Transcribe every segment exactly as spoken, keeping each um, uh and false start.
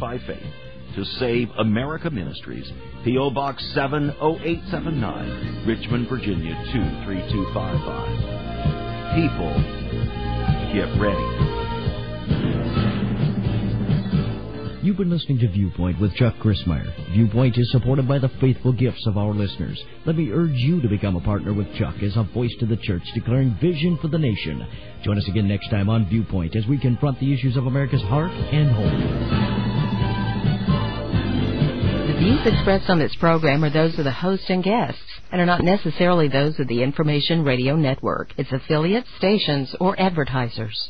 by faith to Save America Ministries, P O. Box seven oh eight seven nine, Richmond, Virginia two three two five five. People, get ready. You've been listening to Viewpoint with Chuck Crismier. Viewpoint is supported by the faithful gifts of our listeners. Let me urge you to become a partner with Chuck as a voice to the church declaring vision for the nation. Join us again next time on Viewpoint as we confront the issues of America's heart and home. The views expressed on this program are those of the host and guests and are not necessarily those of the Information Radio Network, its affiliates, stations, or advertisers.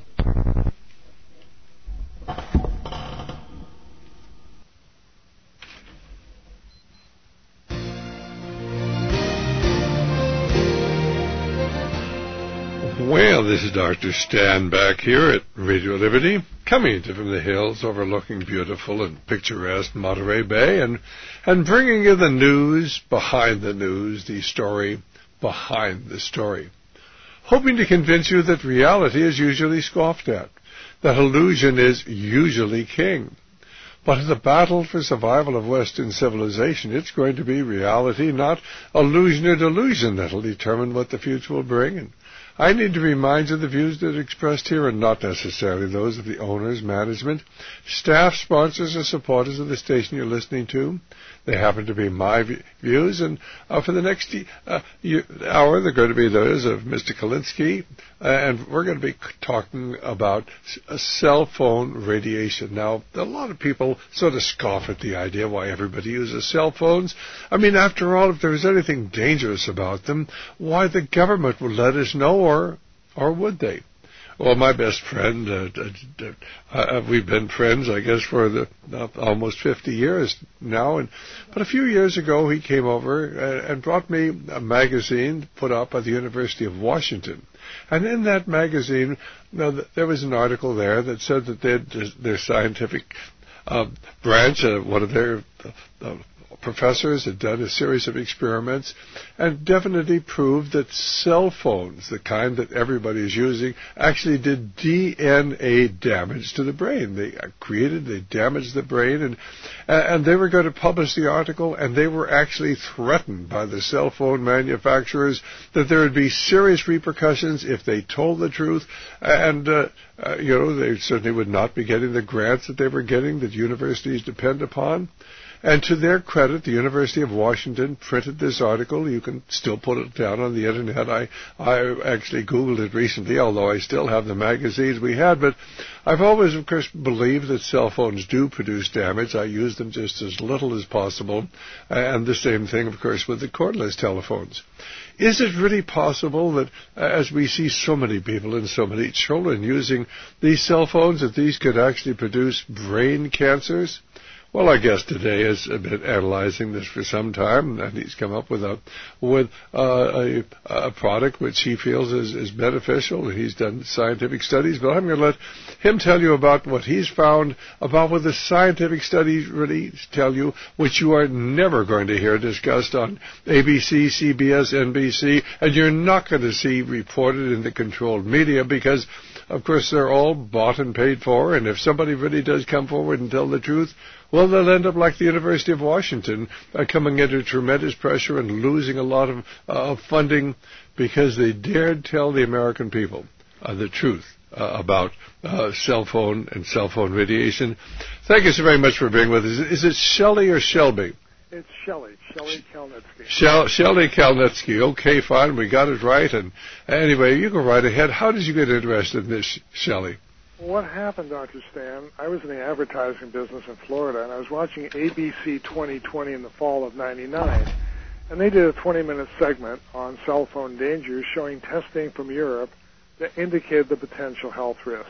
Well, this is Doctor Stan back here at Radio Liberty, coming to you from the hills overlooking beautiful and picturesque Monterey Bay, and, and bringing you the news behind the news, the story behind the story. Hoping to convince you that reality is usually scoffed at, that illusion is usually king. But in the battle for survival of Western civilization, it's going to be reality, not illusion or delusion, that will determine what the future will bring. And I need to remind you the views that are expressed here are not necessarily those of the owners, management, staff, sponsors, or supporters of the station you're listening to. They happen to be my views, and uh, for the next uh, hour, they're going to be those of Mister Kalinsky, uh, and we're going to be talking about uh, cell phone radiation. Now, a lot of people sort of scoff at the idea why everybody uses cell phones. I mean, after all, if there was anything dangerous about them, why the government would let us know, or, or would they? Well, my best friend, uh, uh, uh, we've been friends, I guess, for the, uh, almost fifty years now. And but a few years ago, he came over and, and brought me a magazine put out by the University of Washington. And in that magazine, you know, there was an article there that said that they'd, their scientific uh, branch, uh, one of their uh, professors had done a series of experiments and definitely proved that cell phones, the kind that everybody is using, actually did D N A damage to the brain. They created, they damaged the brain, and and they were going to publish the article, and they were actually threatened by the cell phone manufacturers that there would be serious repercussions if they told the truth, and uh, uh, you know, they certainly would not be getting the grants that they were getting that universities depend upon. And to their credit, the University of Washington printed this article. You can still put it down on the Internet. I, I actually Googled it recently, although I still have the magazines we had. But I've always, of course, believed that cell phones do produce damage. I use them just as little as possible. And the same thing, of course, with the cordless telephones. Is it really possible that, as we see so many people and so many children using these cell phones, that these could actually produce brain cancers? Well, our guest today has been analyzing this for some time, and he's come up with a with uh, a, a product which he feels is, is beneficial. He's done scientific studies, but I'm going to let him tell you about what he's found, about what the scientific studies really tell you, which you are never going to hear discussed on A B C, C B S, N B C, and you're not going to see reported in the controlled media because, of course, they're all bought and paid for, and if somebody really does come forward and tell the truth, well, they'll end up like the University of Washington, uh, coming under tremendous pressure and losing a lot of uh, funding because they dared tell the American people uh, the truth uh, about uh, cell phone and cell phone radiation. Thank you so very much for being with us. Is it Shelley or Shelby? It's Shelley, Shelley Kalnitsky. Shell, Shelley Kalnitsky. Okay, fine, we got it right. And anyway, you go right ahead. How did you get interested in this, Shelley? What happened, Doctor Stan, I was in the advertising business in Florida, and I was watching A B C twenty twenty in the fall of ninety-nine, and they did a twenty-minute segment on cell phone dangers showing testing from Europe that indicated the potential health risk.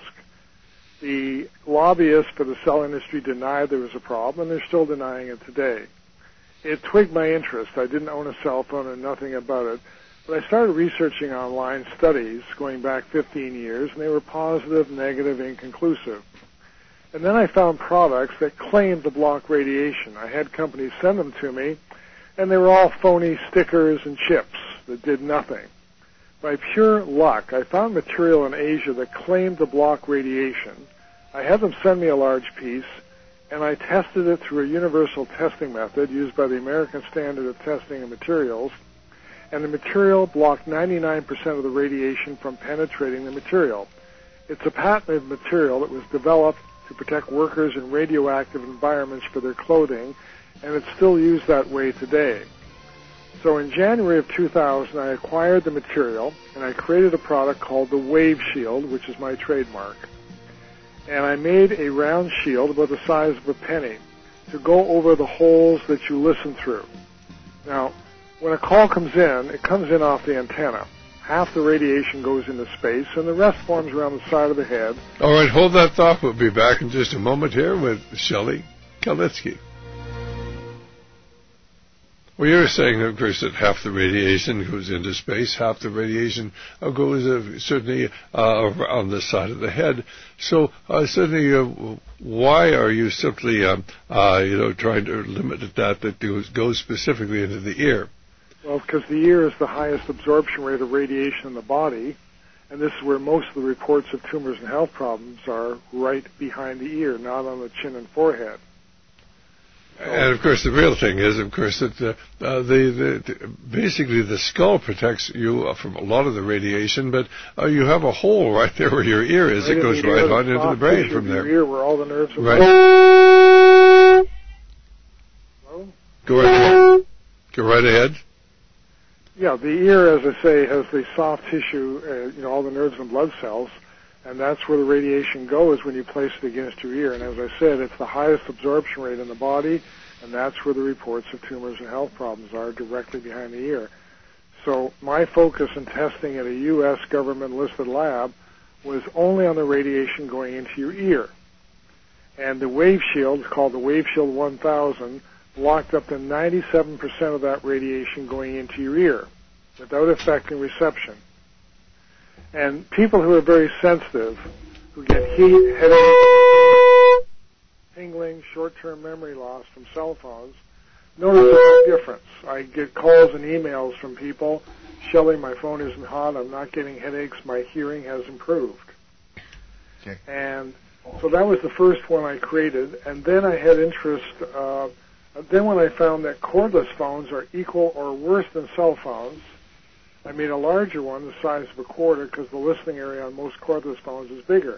The lobbyists for the cell industry denied there was a problem, and they're still denying it today. It twigged my interest. I didn't own a cell phone and nothing about it. But I started researching online studies going back fifteen years, and they were positive, negative, inconclusive. And then I found products that claimed to block radiation. I had companies send them to me, and they were all phony stickers and chips that did nothing. By pure luck, I found material in Asia that claimed to block radiation. I had them send me a large piece, and I tested it through a universal testing method used by the American Standard of Testing of Materials, and the material blocked ninety-nine percent of the radiation from penetrating the material. It's a patented material that was developed to protect workers in radioactive environments for their clothing, and it's still used that way today. So in January of two thousand, I acquired the material, and I created a product called the Wave Shield, which is my trademark. And I made a round shield about the size of a penny to go over the holes that you listen through. Now, when a call comes in, it comes in off the antenna. Half the radiation goes into space, and the rest forms around the side of the head. All right, hold that thought. We'll be back in just a moment here with Shelley Kalitsky. Well, you're saying, of course, that half the radiation goes into space, half the radiation uh, goes uh, certainly uh, on the side of the head. So, uh, certainly, uh, why are you simply, um, uh, you know, trying to limit that that goes, goes specifically into the ear? Well, because the ear is the highest absorption rate of radiation in the body, and this is where most of the reports of tumors and health problems are, right behind the ear, not on the chin and forehead. And, of course, the real thing is, of course, that uh, uh, the, the, basically the skull protects you from a lot of the radiation, but uh, you have a hole right there where your ear is. Right, it goes right on into the brain from there. Your ear, where all the nerves are. Right. Hello? Go right ahead. Go right ahead. Yeah, the ear, as I say, has the soft tissue, uh, you know, all the nerves and blood cells, and that's where the radiation goes when you place it against your ear. And as I said, it's the highest absorption rate in the body, and that's where the reports of tumors and health problems are, directly behind the ear. So my focus in testing at a U S government-listed lab was only on the radiation going into your ear. And the Wave Shield, called the Wave Shield one thousand, blocked up to ninety-seven percent of that radiation going into your ear without affecting reception. And people who are very sensitive, who get heat, headache, tingling, short-term memory loss from cell phones, notice a big difference. I get calls and emails from people, Shelley, my phone isn't hot, I'm not getting headaches, my hearing has improved. Okay. And so that was the first one I created, and then I had interest, uh, then when I found that cordless phones are equal or worse than cell phones, I made a larger one, the size of a quarter, because the listening area on most cordless phones is bigger.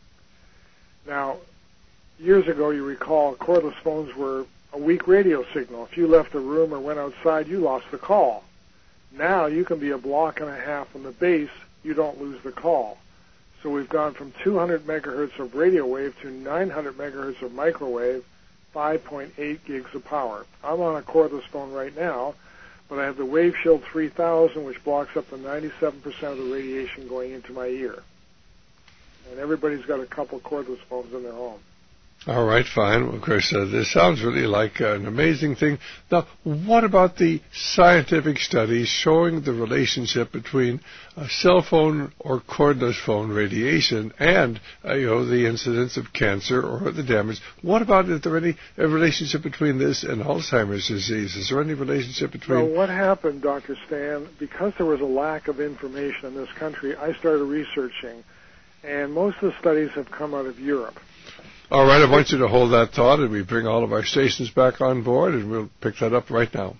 Now, years ago, you recall, cordless phones were a weak radio signal. If you left the room or went outside, you lost the call. Now, you can be a block and a half from the base, you don't lose the call. So we've gone from two hundred megahertz of radio wave to nine hundred megahertz of microwave, five point eight gigs of power. I'm on a cordless phone right now, but I have the Wave Shield three thousand, which blocks up to ninety-seven percent of the radiation going into my ear. And everybody's got a couple cordless phones in their home. All right, fine. Well, of course, uh, this sounds really like uh, an amazing thing. Now, what about the scientific studies showing the relationship between a cell phone or cordless phone radiation and, uh, you know, the incidence of cancer or the damage? What about, is there any uh, relationship between this and Alzheimer's disease? Is there any relationship between... Well, what happened, Doctor Stan, because there was a lack of information in this country, I started researching, and most of the studies have come out of Europe. All right, I want you to hold that thought, and we bring all of our stations back on board, and we'll pick that up right now.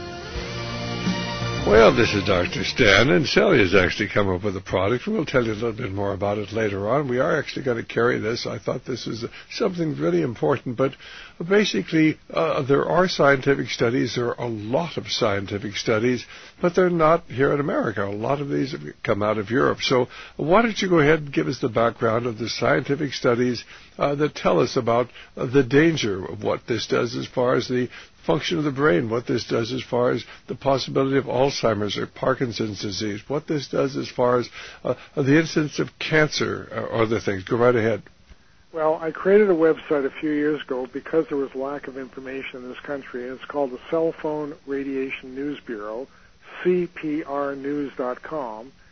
Well, this is Doctor Stan, and Sally has actually come up with a product. We'll tell you a little bit more about it later on. We are actually going to carry this. I thought this was something really important, but basically uh, there are scientific studies. There are a lot of scientific studies, but they're not here in America. A lot of these have come out of Europe. So why don't you go ahead and give us the background of the scientific studies uh, that tell us about uh, the danger of what this does as far as the function of the brain, what this does as far as the possibility of Alzheimer's or Parkinson's disease, what this does as far as uh, the incidence of cancer or other things. Go right ahead. Well, I created a website a few years ago because there was lack of information in this country, and it's called the Cell Phone Radiation News Bureau, C P R news dot com.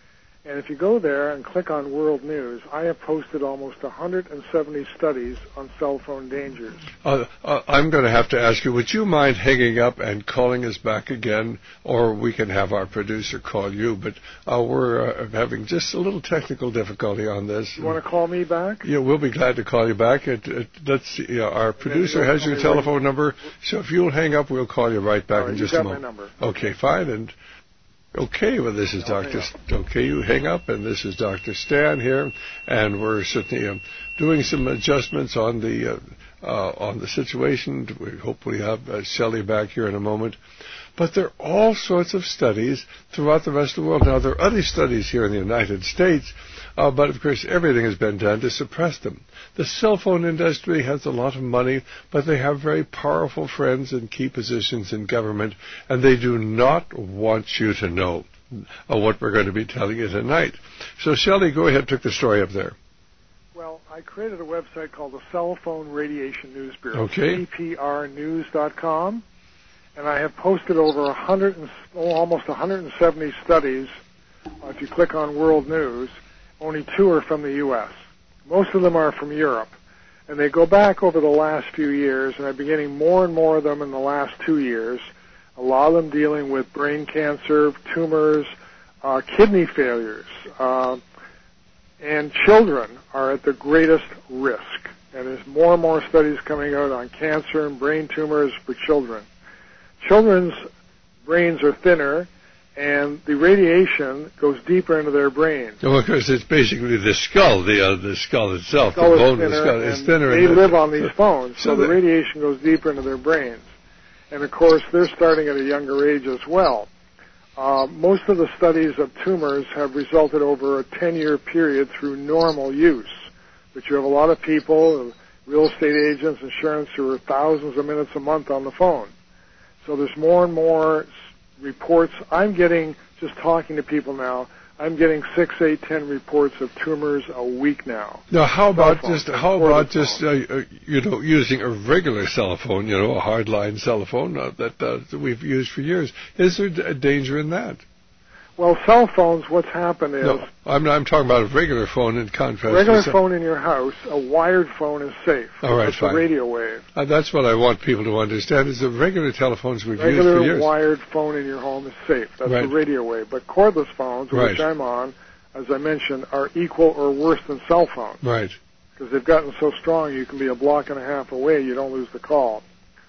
And if you go there and click on World News, I have posted almost one hundred seventy studies on cell phone dangers. Uh, uh, I'm going to have to ask you, would you mind hanging up and calling us back again? Or we can have our producer call you, but uh, we're uh, having just a little technical difficulty on this. You want to call me back? Yeah, we'll be glad to call you back. It, it, let's see, uh, our producer has your telephone number, so if you'll hang up, we'll call you right back right, in just you got a moment. My number. Okay, fine. And okay, well, this is I'll Doctor Okay, you hang up, and this is Doctor Stan here, and we're certainly um, doing some adjustments on the uh, uh, on the situation. We hope we have uh, Shelley back here in a moment. But there are all sorts of studies throughout the rest of the world. Now, there are other studies here in the United States, uh, but of course everything has been done to suppress them. The cell phone industry has a lot of money, but they have very powerful friends in key positions in government, and they do not want you to know uh, what we're going to be telling you tonight. So, Shelley, go ahead, took the story up there. Well, I created a website called the Cell Phone Radiation News Bureau, okay. C P R news dot com. And I have posted over one hundred, oh, almost one hundred seventy studies. Uh, if you click on World News, only two are from the U S Most of them are from Europe. And they go back over the last few years, and I've been getting more and more of them in the last two years. A lot of them dealing with brain cancer, tumors, uh, kidney failures. Uh, and children are at the greatest risk. And there's more and more studies coming out on cancer and brain tumors for children. Children's brains are thinner, and the radiation goes deeper into their brains. Well, of course, it's basically the skull, the uh, the skull itself, the, skull the bone thinner, of the skull is and thinner. They and live on these phones, so, so the radiation goes deeper into their brains. And, of course, they're starting at a younger age as well. Uh, most of the studies of tumors have resulted over a ten-year period through normal use. But you have a lot of people, real estate agents, insurance, who are thousands of minutes a month on the phone. So there's more and more reports. I'm getting, just talking to people now, I'm getting six, eight, ten reports of tumors a week now. Now, how about phone, just how about just uh, uh, you know using a regular cell phone, you know, a hardline cell phone uh, that, uh, that we've used for years? Is there a danger in that? Well, cell phones, what's happened is... No, I'm, I'm talking about a regular phone in contrast. Regular to phone in your house, a wired phone is safe. All right, That's fine. a radio wave. Uh, that's what I want people to understand, is the regular telephones we've regular used for years. Regular wired phone in your home is safe. That's right. a radio wave. But cordless phones, right. which I'm on, as I mentioned, are equal or worse than cell phones. Right. Because they've gotten so strong, you can be a block and a half away, you don't lose the call.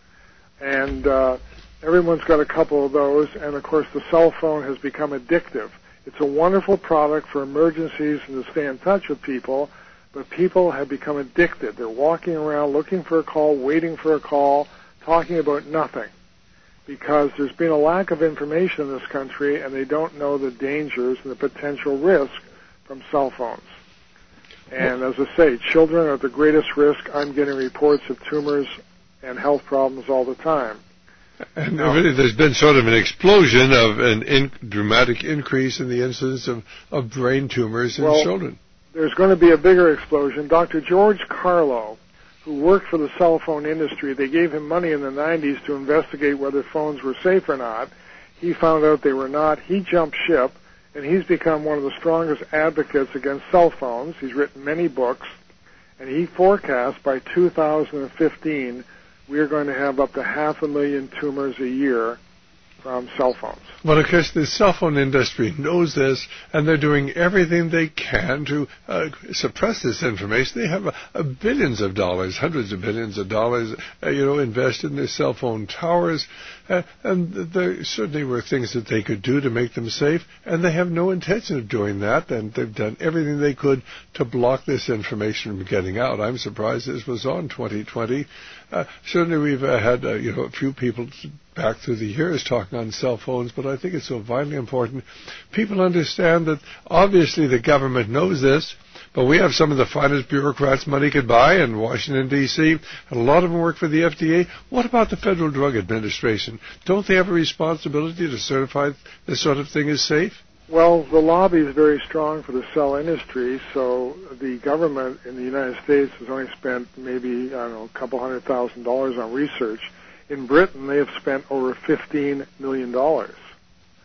And uh, everyone's got a couple of those, and of course the cell phone has become addictive. It's a wonderful product for emergencies and to stay in touch with people, but people have become addicted. They're walking around looking for a call, waiting for a call, talking about nothing, because there's been a lack of information in this country, and they don't know the dangers and the potential risk from cell phones. And as I say, children are at the greatest risk. I'm getting reports of tumors and health problems all the time. And now, really, there's been sort of an explosion of an in, dramatic increase in the incidence of, of brain tumors in well, children. There's going to be a bigger explosion. Doctor George Carlo, who worked for the cell phone industry, they gave him money in the nineties to investigate whether phones were safe or not. He found out they were not. He jumped ship, and he's become one of the strongest advocates against cell phones. He's written many books, and he forecasts by two thousand fifteen we are going to have up to half a million tumors a year from cell phones. Well, of course, the cell phone industry knows this, and they're doing everything they can to uh, suppress this information. They have uh, uh, billions of dollars, hundreds of billions of dollars, uh, you know, invested in their cell phone towers, uh, and there certainly were things that they could do to make them safe, and they have no intention of doing that, and they've done everything they could to block this information from getting out. I'm surprised this was on twenty twenty. Uh, certainly we've uh, had, uh, you know, a few people back through the years talking on cell phones, but I think it's so vitally important. People understand that obviously the government knows this, but we have some of the finest bureaucrats money could buy in Washington, D C, and a lot of them work for the F D A. What about the Federal Drug Administration? Don't they have a responsibility to certify this sort of thing as safe? Well, the lobby is very strong for the cell industry, so the government in the United States has only spent maybe, I don't know, a couple hundred thousand dollars on research. In Britain, they have spent over fifteen million dollars.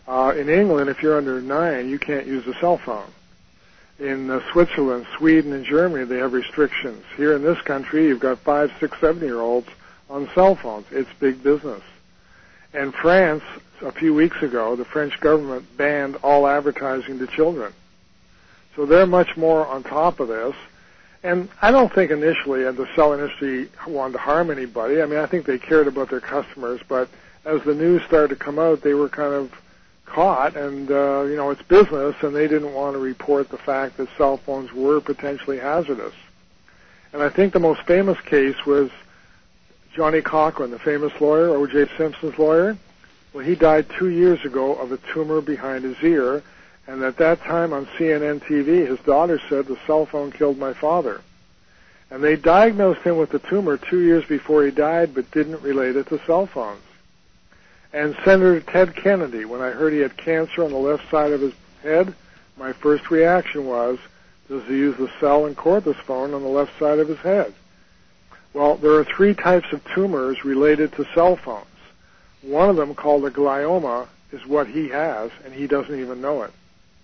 Uh, in England, if you're under nine, you can't use a cell phone. In uh, Switzerland, Sweden, and Germany, they have restrictions. Here in this country, you've got five, six, seven-year-olds on cell phones. It's big business. And France, a few weeks ago, the French government banned all advertising to children. So they're much more on top of this. And I don't think initially the cell industry wanted to harm anybody. I mean, I think they cared about their customers, but as the news started to come out, they were kind of caught, and, uh, you know, it's business, and they didn't want to report the fact that cell phones were potentially hazardous. And I think the most famous case was Johnny Cochran, the famous lawyer, O J Simpson's lawyer. Well, he died two years ago of a tumor behind his ear, and at that time on C N N T V, his daughter said, the cell phone killed my father. And they diagnosed him with the tumor two years before he died, but didn't relate it to cell phones. And Senator Ted Kennedy, when I heard he had cancer on the left side of his head, my first reaction was, does he use the cell and cordless phone on the left side of his head? Well, there are three types of tumors related to cell phones. One of them, called a glioma, is what he has, and he doesn't even know it.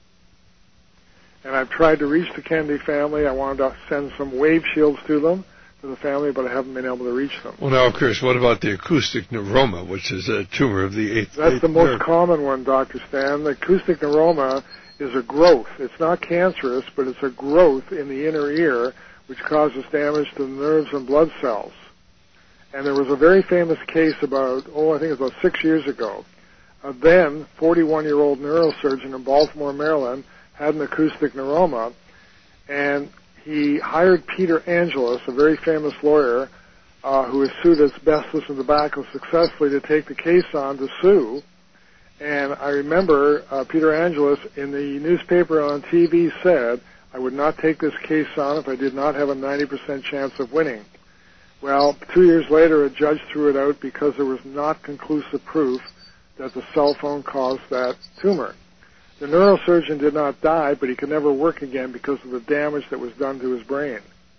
And I've tried to reach the Kennedy family. I wanted to send some wave shields to them, to the family, but I haven't been able to reach them. Well, now, of course, what about the acoustic neuroma, which is a tumor of the eighth? That's eighth the most nerve. common one, Doctor Stan. The acoustic neuroma is a growth. It's not cancerous, but it's a growth in the inner ear, which causes damage to the nerves and blood cells. And there was a very famous case about, oh, I think it was about six years ago. A then forty-one-year-old neurosurgeon in Baltimore, Maryland, had an acoustic neuroma, and he hired Peter Angelis, a very famous lawyer, uh, who has sued asbestos and tobacco successfully, to take the case on to sue. And I remember uh, Peter Angelis in the newspaper on T V said, I would not take this case on if I did not have a ninety percent chance of winning. Well, two years later, a judge threw it out because there was not conclusive proof that the cell phone caused that tumor. The neurosurgeon did not die, but he could never work again because of the damage that was done to his brain.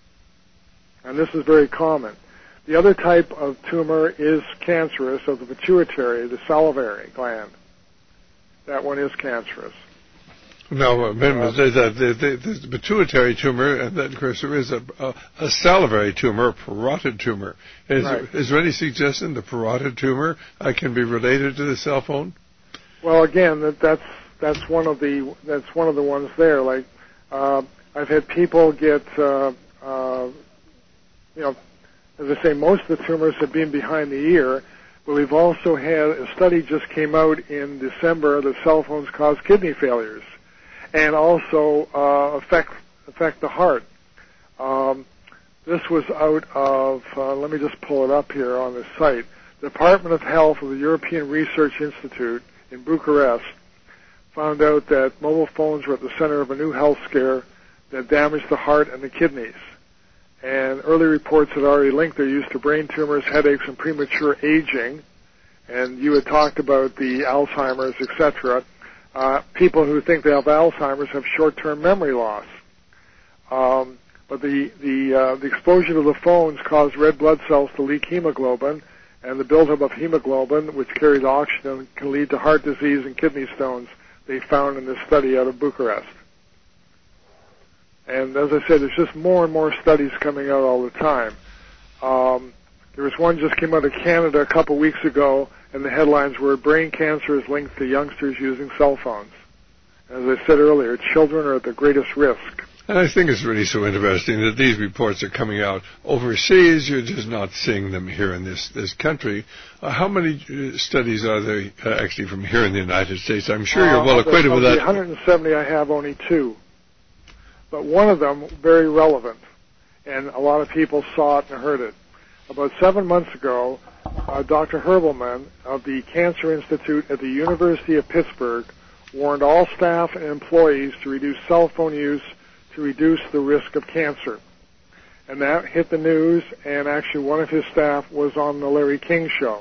And this is very common. The other type of tumor is cancerous of the pituitary, the salivary gland. That one is cancerous. Now, uh, uh, the, the, the, the pituitary tumor, and then, of course, there is a, a, a salivary tumor, a parotid tumor. Is, right. is there any suggestion the parotid tumor uh, can be related to the cell phone? Well, again, that, that's that's one of the that's one of the ones there. Like uh, I've had people get, uh, uh, you know, as I say, most of the tumors have been behind the ear. But we've also had a study just came out in December that cell phones cause kidney failures, and also uh, affect affect the heart. Um, this was out of, uh, let me just pull it up here on the site, the Department of Health of the European Research Institute in Bucharest found out that mobile phones were at the center of a new health scare that damaged the heart and the kidneys. And early reports had already linked their use to brain tumors, headaches, and premature aging. And you had talked about the Alzheimer's, et cetera. Uh, people who think they have Alzheimer's have short-term memory loss. Um, but the the, uh, the exposure to the phones caused red blood cells to leak hemoglobin, and the buildup of hemoglobin, which carries oxygen, can lead to heart disease and kidney stones. They found in this study out of Bucharest. And as I said, there's just more and more studies coming out all the time. Um, there was one just came out of Canada a couple weeks ago, and the headlines were, brain cancer is linked to youngsters using cell phones. As I said earlier, children are at the greatest risk. And I think it's really so interesting that these reports are coming out overseas. You're just not seeing them here in this, this country. Uh, how many uh, studies are there uh, actually from here in the United States? I'm sure you're well uh, acquainted with that. that. Of the one hundred seventy I have, only two. But one of them, very relevant, and a lot of people saw it and heard it. About seven months ago, uh, Doctor Herbelman of the Cancer Institute at the University of Pittsburgh warned all staff and employees to reduce cell phone use to reduce the risk of cancer. And that hit the news, and actually one of his staff was on the Larry King show.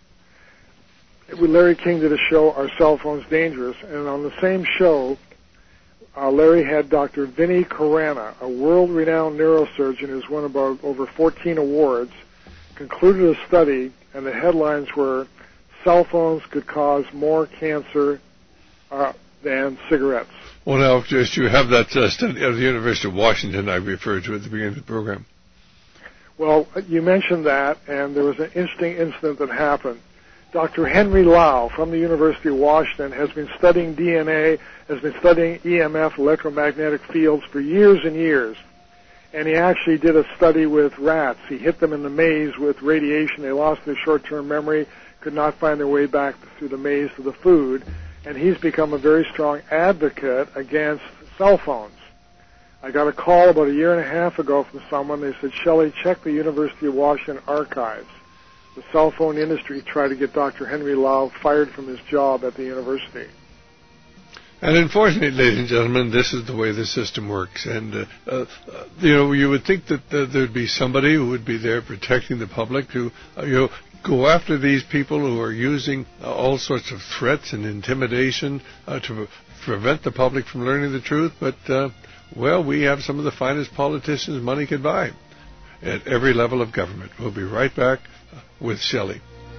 Larry King did a show, Are Cell Phones Dangerous? And on the same show, uh, Larry had Doctor Vinnie Carana, a world-renowned neurosurgeon who's won about over fourteen awards, concluded a study, and the headlines were, cell phones could cause more cancer uh, than cigarettes. Well, now, just you have that uh, study at the University of Washington I referred to at the beginning of the program. Well, you mentioned that, and there was an interesting incident that happened. Doctor Henry Lau from the University of Washington has been studying D N A, has been studying E M F, electromagnetic fields, for years and years. And he actually did a study with rats. He hit them in the maze with radiation. They lost their short-term memory, could not find their way back through the maze to the food. And he's become a very strong advocate against cell phones. I got a call about a year and a half ago from someone. They said, Shelley, check the University of Washington archives. The cell phone industry tried to get Doctor Henry Lau fired from his job at the university. And unfortunately, ladies and gentlemen, this is the way the system works. And, uh, uh, you know, you would think that uh, there would be somebody who would be there protecting the public to, uh, you know, go after these people who are using uh, all sorts of threats and intimidation uh, to prevent the public from learning the truth. But, uh, well, we have some of the finest politicians money could buy at every level of government. We'll be right back with Shelley.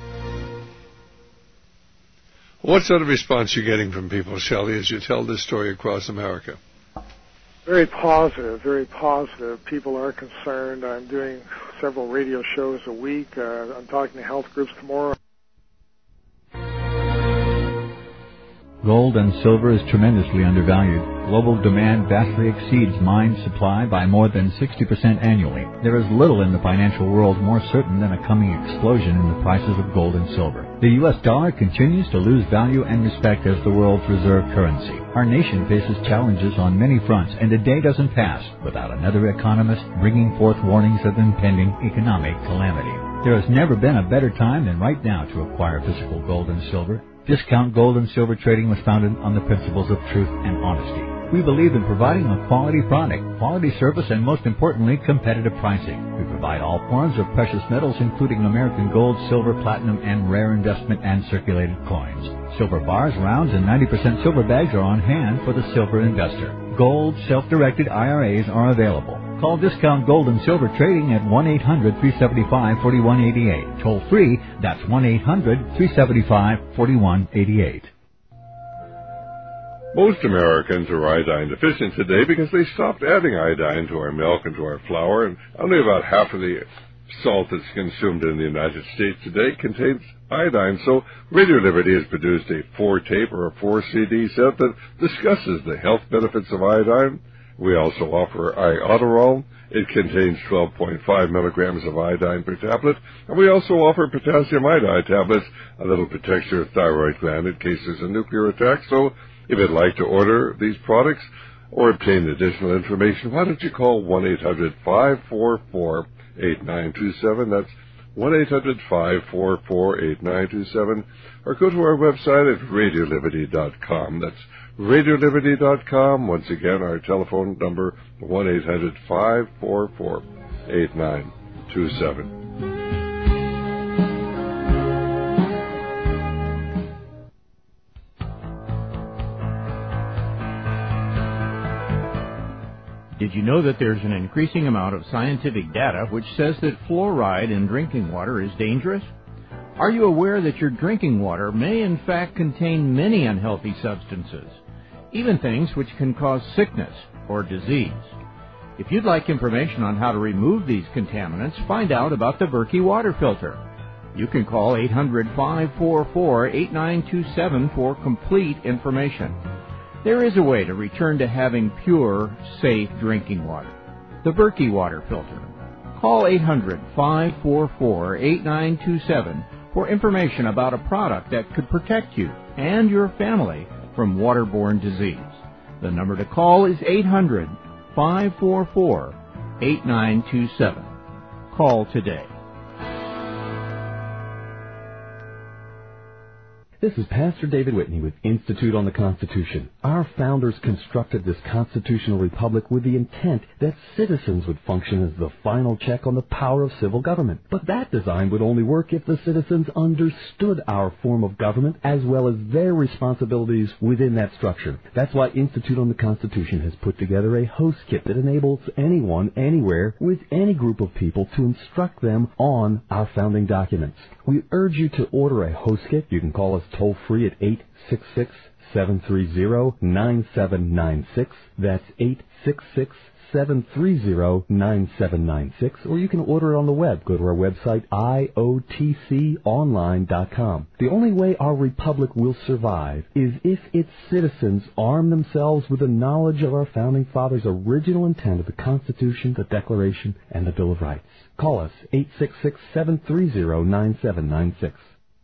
What sort of response are you getting from people, Shelley, as you tell this story across America? Very positive, very positive. People are concerned. I'm doing several radio shows a week. Uh, I'm talking to health groups tomorrow. Gold and silver is tremendously undervalued. Global demand vastly exceeds mine supply by more than sixty percent annually. There is little in the financial world more certain than a coming explosion in the prices of gold and silver. The U S dollar continues to lose value and respect as the world's reserve currency. Our nation faces challenges on many fronts, and a day doesn't pass without another economist bringing forth warnings of impending economic calamity. There has never been a better time than right now to acquire physical gold and silver. Discount Gold and Silver Trading was founded on the principles of truth and honesty. We believe in providing a quality product, quality service, and most importantly, competitive pricing. We provide all forms of precious metals, including American gold, silver, platinum, and rare investment and circulated coins. Silver bars, rounds, and ninety percent silver bags are on hand for the silver investor. Gold, self-directed I R As are available. Call Discount Gold and Silver Trading at one eight hundred, three seven five, four one eight eight. Toll free, that's one eight hundred, three seven five, four one eight eight. Most Americans are iodine deficient today because they stopped adding iodine to our milk and to our flour, and only about half of the salt that's consumed in the United States today contains iodine. So Radio Liberty has produced a four-tape or a four-C D set that discusses the health benefits of iodine. We also offer Iodoral. It contains twelve point five milligrams of iodine per tablet. And we also offer potassium iodide tablets, a little protects your thyroid gland in case there's a nuclear attack. So if you'd like to order these products or obtain additional information, why don't you call one eight hundred, five four four, eight nine two seven. That's one eight hundred, five four four, eight nine two seven. Or go to our website at radio liberty dot com. That's radio liberty dot com. Once again, our telephone number, one eight hundred, five four four, eight nine two seven. Did you know that there's an increasing amount of scientific data which says that fluoride in drinking water is dangerous? Are you aware that your drinking water may in fact contain many unhealthy substances, even things which can cause sickness or disease? If you'd like information on how to remove these contaminants, find out about the Berkey water filter. You can call eight hundred, five four four, eight nine two seven for complete information. There is a way to return to having pure, safe drinking water. The Berkey water filter. Call eight hundred, five four four, eight nine two seven for information about a product that could protect you and your family from waterborne disease. The number to call is eight hundred, five four four, eight nine two seven. Call today. This is Pastor David Whitney with Institute on the Constitution. Our founders constructed this constitutional republic with the intent that citizens would function as the final check on the power of civil government. But that design would only work if the citizens understood our form of government as well as their responsibilities within that structure. That's why Institute on the Constitution has put together a host kit that enables anyone, anywhere, with any group of people to instruct them on our founding documents. We urge you to order a host kit. You can call us toll-free at eight six six, seven three zero, nine seven nine six. That's eight six six, seven three zero, nine seven nine six. Or you can order it on the web. Go to our website, I O T C online dot com. The only way our republic will survive is if its citizens arm themselves with the knowledge of our Founding Fathers' original intent of the Constitution, the Declaration, and the Bill of Rights. Call us, eight six six, seven three zero, nine seven nine six.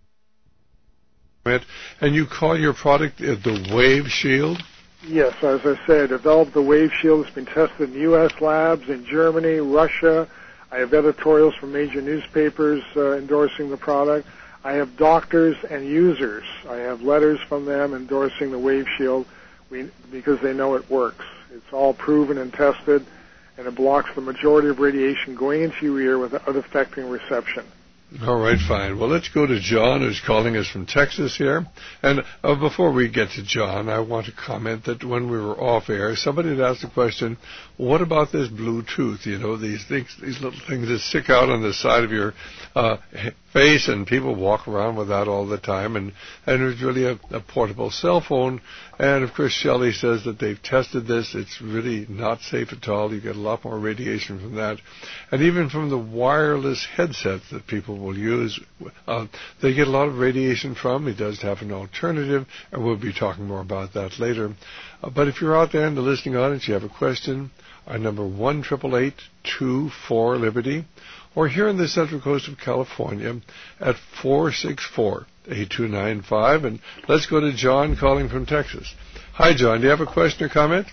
And you call your product the Wave Shield? Yes, as I say, I developed the Wave Shield. It's been tested in U S labs, in Germany, Russia. I have editorials from major newspapers uh, endorsing the product. I have doctors and users. I have letters from them endorsing the Wave Shield we, because they know it works. It's all proven and tested, and it blocks the majority of radiation going into your ear without affecting reception. All right, fine. Well, let's go to John, who's calling us from Texas here. And uh, before we get to John, I want to comment that when we were off air, somebody had asked the question, what about this Bluetooth? You know, these things, these little things that stick out on the side of your uh, face, and people walk around with that all the time. And, and it's really a, a portable cell phone. And, of course, Shelley says that they've tested this. It's really not safe at all. You get a lot more radiation from that. And even from the wireless headsets that people will use, uh, they get a lot of radiation from. He does have an alternative, and we'll be talking more about that later. Uh, but if you're out there in the listening audience, you have a question, our number one eight eight eight, two four, Liberty, or here in the Central Coast of California at four six four, eight two nine five. And let's go to John calling from Texas. Hi, John. Do you have a question or comment?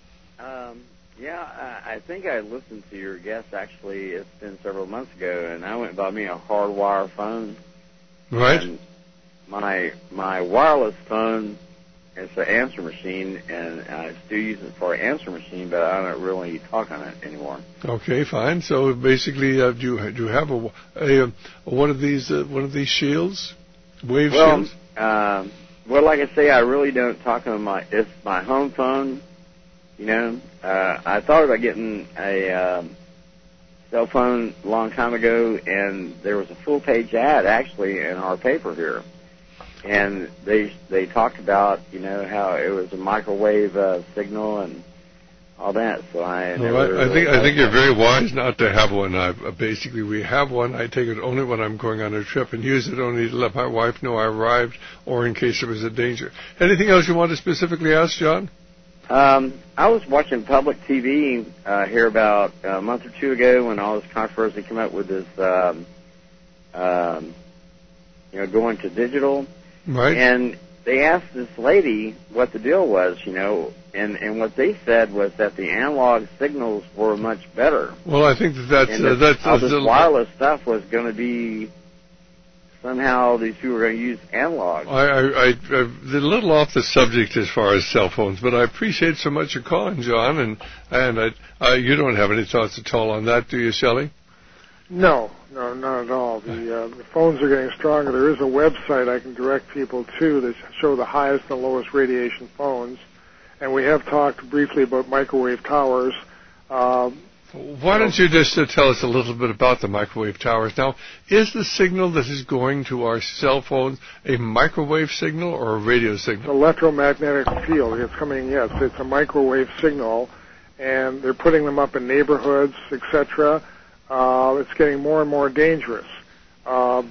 Um, yeah, I, I think I listened to your guest, actually. It's been several months ago, and I went and bought me a hardwire phone. Right. And my, my wireless phone, it's an answer machine, and I still use it for an answer machine, but I don't really talk on it anymore. Okay, fine. So basically, uh, do you do you have a, a, a one of these uh, one of these shields, wave well, shields? Um, well, like I say, I really don't talk on my. It's my home phone. You know, uh, I thought about getting a um, cell phone a long time ago, and there was a full page ad actually in our paper here. And they they talked about, you know, how it was a microwave uh, signal and all that. So I never well, I, I think I think you're that. very wise not to have one. I, uh, basically, we have one. I take it only when I'm going on a trip and use it only to let my wife know I arrived or in case there was a danger. Anything else you want to specifically ask, John? Um, I was watching public T V uh, here about a month or two ago when all this controversy came up with this, um, um, you know, going to digital. Right. And they asked this lady what the deal was, you know, and, and what they said was that the analog signals were much better. Well, I think that that's... And uh, this, that's all this uh, wireless stuff was going to be... Somehow these people are going to use analog. I, I, I, I'm a little off the subject as far as cell phones, but I appreciate so much your calling, John, and and I, I, you don't have any thoughts at all on that, do you, Shelley? No, no, not at all. The, uh, the phones are getting stronger. There is a website I can direct people to that show the highest and lowest radiation phones, and we have talked briefly about microwave towers. Um, Why don't you just uh, tell us a little bit about the microwave towers? Now, is the signal that is going to our cell phones a microwave signal or a radio signal? It's electromagnetic field. It's coming, yes, it's a microwave signal, and they're putting them up in neighborhoods, et cetera. Uh, it's getting more and more dangerous. Um,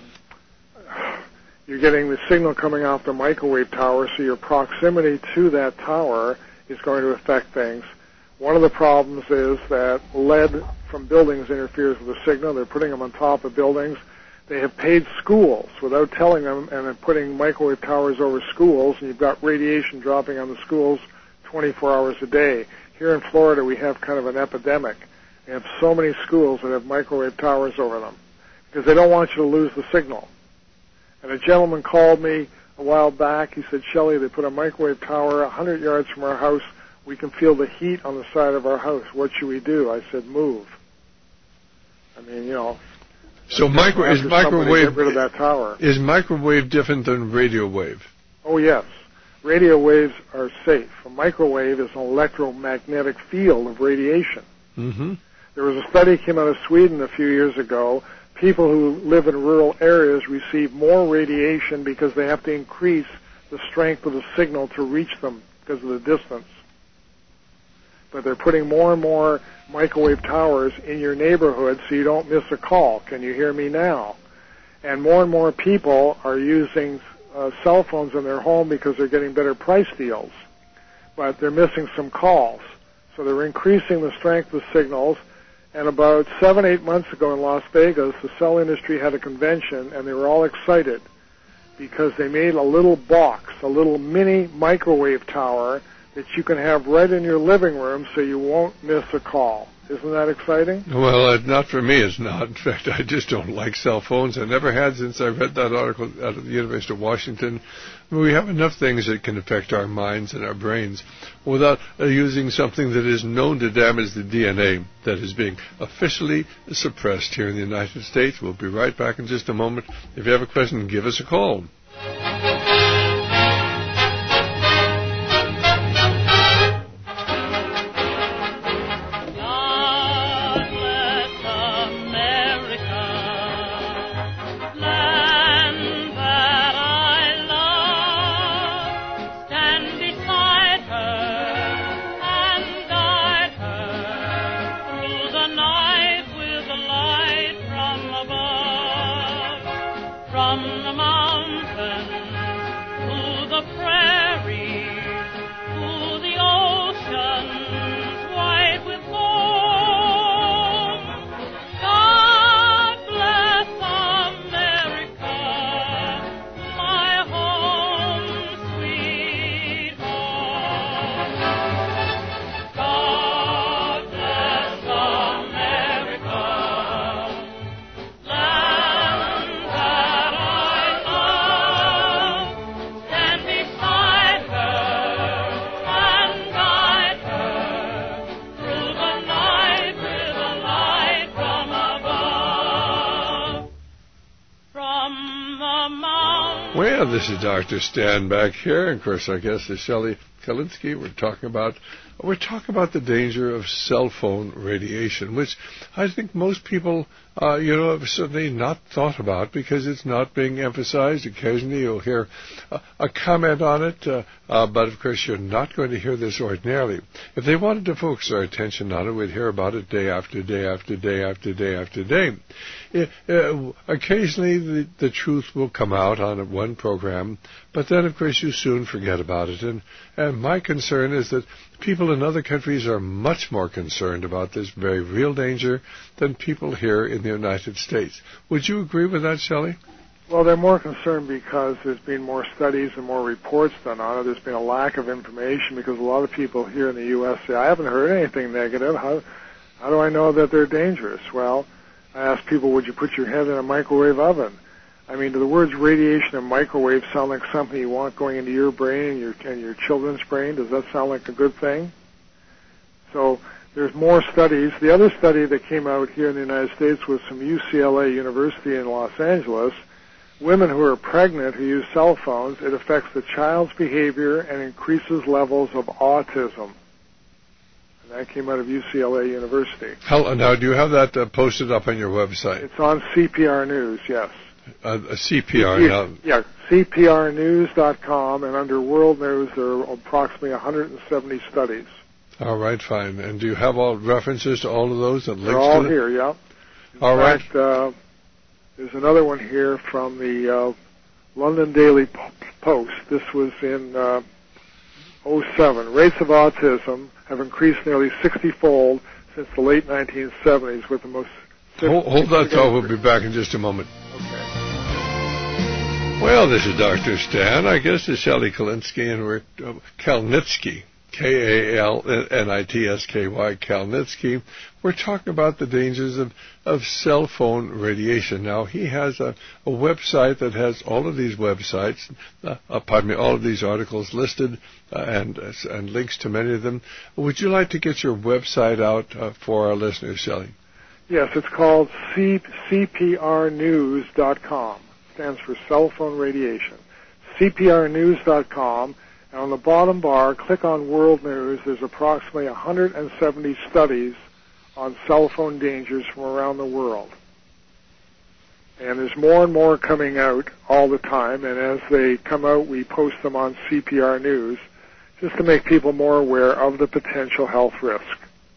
you're getting the signal coming off the microwave tower, so your proximity to that tower is going to affect things. One of the problems is that lead from buildings interferes with the signal. They're putting them on top of buildings. They have paid schools without telling them, and they're putting microwave towers over schools, and you've got radiation dropping on the schools twenty-four hours a day. Here in Florida, we have kind of an epidemic. We have so many schools that have microwave towers over them because they don't want you to lose the signal. And a gentleman called me a while back. He said, Shelley, they put a microwave tower one hundred yards from our house. We can feel the heat on the side of our house. What should we do? I said, move. I mean, you know. So micro is microwave get rid of that tower. Is microwave different than radio wave? Oh yes, radio waves are safe. A microwave is an electromagnetic field of radiation. Mm-hmm. There was a study came out of Sweden a few years ago. People who live in rural areas receive more radiation because they have to increase the the strength of the signal to reach them because of the distance. But they're putting more and more microwave towers in your neighborhood so you don't miss a call. Can you hear me now? And more and more people are using uh, cell phones in their home because they're getting better price deals. But they're missing some calls. So they're increasing the strength of signals. And about seven, eight months ago in Las Vegas, the cell industry had a convention, and they were all excited because they made a little box, a little mini microwave tower that you can have right in your living room so you won't miss a call. Isn't that exciting? Well, uh, not for me, it's not. In fact, I just don't like cell phones. I never had since I read that article out of the University of Washington. We have enough things that can affect our minds and our brains without uh, using something that is known to damage the D N A that is being officially suppressed here in the United States. We'll be right back in just a moment. If you have a question, give us a call. Well, this is Doctor Stan back here. Of course, our guest is Shelley Kalinsky. We're talking about we're talking about the danger of cell phone radiation, which I think most people, uh, you know, have certainly not thought about because it's not being emphasized. Occasionally, you'll hear a, a comment on it, uh, uh, but of course, you're not going to hear this ordinarily. If they wanted to focus our attention on it, we'd hear about it day after day after day after day after day. Uh, occasionally, the, the truth will come out on one program, but then, of course, you soon forget about it. And, and my concern is that people in other countries are much more concerned about this very real danger than people here in the United States. Would you agree with that, Shelley? Well, they're more concerned because there's been more studies and more reports done on it. There's been a lack of information because a lot of people here in the U S say, I haven't heard anything negative. How, how do I know that they're dangerous? Well, I ask people, would you put your head in a microwave oven? I mean, do the words radiation and microwave sound like something you want going into your brain and your, and your children's brain? Does that sound like a good thing? So there's more studies. The other study that came out here in the United States was from U C L A University in Los Angeles. Women who are pregnant who use cell phones, it affects the child's behavior and increases levels of autism. And that came out of U C L A University. How, now, do you have that uh, posted up on your website? It's on C P R News, yes. Uh, a C P R, yeah, now. yeah, C P R news dot com, and under World News there are approximately one hundred seventy studies. All right, fine. And do you have all references to all of those and links They're all to them? here, yeah. In all fact, right. Uh, there's another one here from the uh, London Daily Post. This was in uh, oh seven. Rates of autism have increased nearly sixty-fold since the late nineteen seventies, with the most... Hold, hold that thought. We'll be back in just a moment. Okay. Well, this is Doctor Stan. Our guest is Shelley Kalinsky, and we're uh, Kalnitsky, K A L N I T S K Y, Kalnitsky. We're talking about the dangers of, of cell phone radiation. Now, he has a, a website that has all of these websites, uh, uh, pardon me, all of these articles listed uh, and uh, and links to many of them. Would you like to get your website out uh, for our listeners, Shelley? Yes, it's called C P R news dot com. Stands for cell phone radiation. C P R news dot com. And on the bottom bar, click on World News. There's approximately one hundred seventy studies on cell phone dangers from around the world. And there's more and more coming out all the time, and as they come out, we post them on C P R News just to make people more aware of the potential health risk.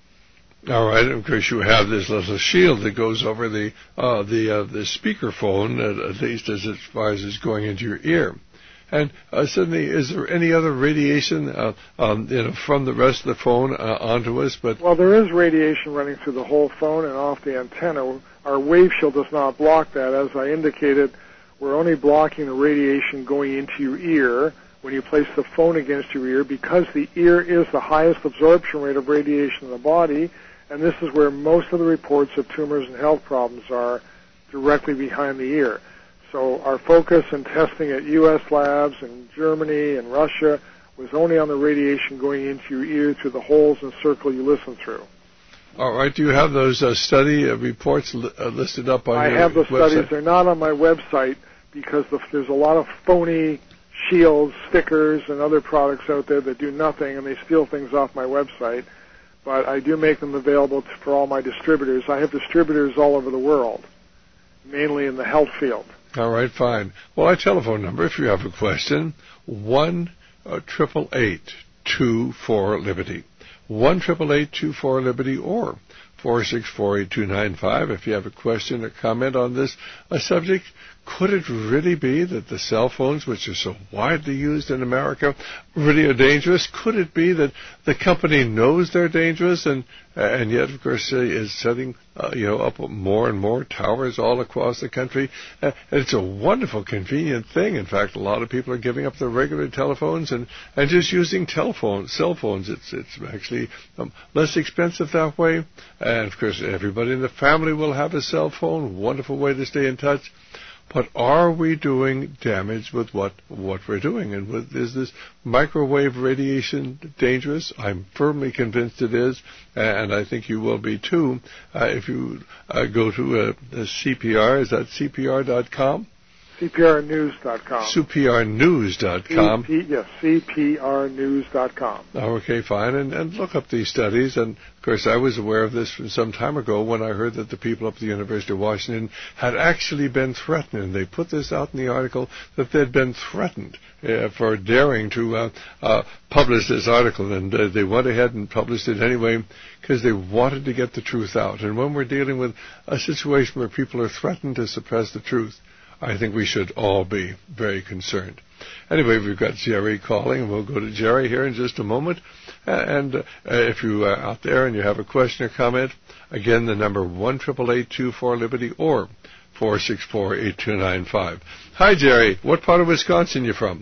All right, and of course you have this little shield that goes over the uh, the uh, the speakerphone, at, at least as far as it's going into your ear. And uh, Sydney, is there any other radiation uh, um, you know, from the rest of the phone uh, onto us? But well, there is radiation running through the whole phone and off the antenna. Our wave shield does not block that. As I indicated, we're only blocking the radiation going into your ear when you place the phone against your ear, because the ear is the highest absorption rate of radiation in the body, and this is where most of the reports of tumors and health problems are, directly behind the ear. So our focus in testing at U S labs in Germany and Russia was only on the radiation going into your ear through the holes and circle you listen through. All right. Do you have those uh, study uh, reports li- uh, listed up on I your have the website? studies. They're not on my website because the, there's a lot of phony shields, stickers, and other products out there that do nothing, and they steal things off my website. But I do make them available to, for all my distributors. I have distributors all over the world, mainly in the health field. All right, fine. Well, our telephone number, if you have a question, one triple eight two four Liberty, one triple eight two four Liberty, or four six four eight two nine five. If you have a question or comment on this a subject, could it really be that the cell phones, which are so widely used in America, really are dangerous? Could it be that the company knows they're dangerous and and yet, of course, uh, is setting uh, you know up more and more towers all across the country? Uh, and it's a wonderful, convenient thing. In fact, a lot of people are giving up their regular telephones and, and just using telephone cell phones. It's it's actually um, less expensive that way. And of course, everybody in the family will have a cell phone. Wonderful way to stay in touch. But are we doing damage with what what we're doing? And with, is this microwave radiation dangerous? I'm firmly convinced it is, and I think you will be too. Uh, if you uh, go to uh, C P R, is that C P R dot com? C P R news dot com. C P R news dot com. C P, yes, C P R news dot com. Okay, fine. And, and look up these studies. And, of course, I was aware of this from some time ago when I heard that the people up at the University of Washington had actually been threatened. And they put this out in the article that they'd been threatened uh, for daring to uh, uh, publish this article. And uh, they went ahead and published it anyway because they wanted to get the truth out. And when we're dealing with a situation where people are threatened to suppress the truth, I think we should all be very concerned. Anyway, we've got Jerry calling, and we'll go to Jerry here in just a moment. And uh, if you are out there and you have a question or comment, again, the number one eight eight eight two four Liberty or four six four eight two nine five. Hi, Jerry. What part of Wisconsin are you from?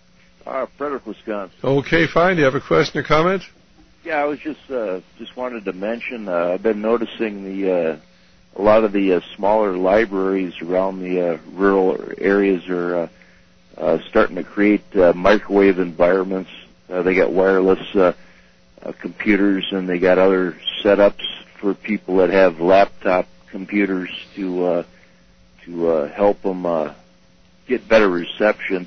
Uh, Frederick, Wisconsin. Okay, fine. Do you have a question or comment? Yeah, I was just uh, just wanted to mention, uh, I've been noticing the... Uh, A lot of the uh, smaller libraries around the uh, rural areas are uh, uh, starting to create uh, microwave environments. Uh, they got wireless uh, uh, computers, and they got other setups for people that have laptop computers to uh, to uh, help them uh, get better reception.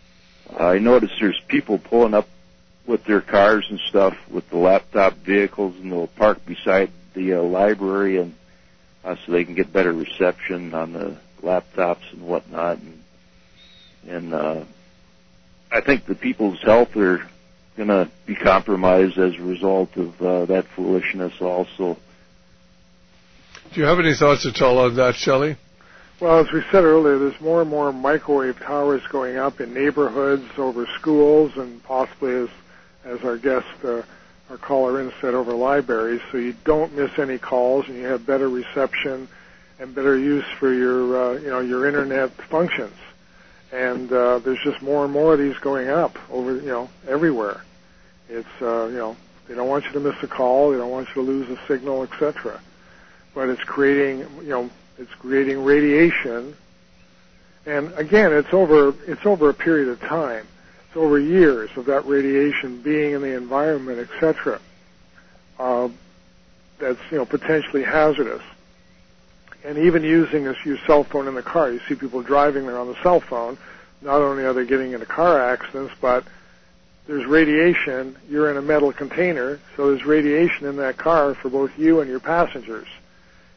Uh, I noticed there's people pulling up with their cars and stuff with the laptop vehicles, and they'll park beside the uh, library and Uh, so they can get better reception on the laptops and whatnot. And, and uh, I think the people's health are going to be compromised as a result of uh, that foolishness also. Do you have any thoughts at all on that, Shelley? Well, as we said earlier, there's more and more microwave towers going up in neighborhoods, over schools, and possibly, as, as our guest uh, our caller in said, over libraries, so you don't miss any calls and you have better reception and better use for your, uh, you know, your internet functions. And uh, there's just more and more of these going up over, you know, everywhere. It's, uh, you know, they don't want you to miss a call, they don't want you to lose a signal, et cetera. But it's creating, you know, it's creating radiation. And again, it's over, it's over a period of time. Over years of that radiation being in the environment, et cetera, uh, that's, you know, potentially hazardous. And even using this, your cell phone in the car, you see people driving there on the cell phone. Not only are they getting into car accidents, but there's radiation. You're in a metal container, so there's radiation in that car for both you and your passengers.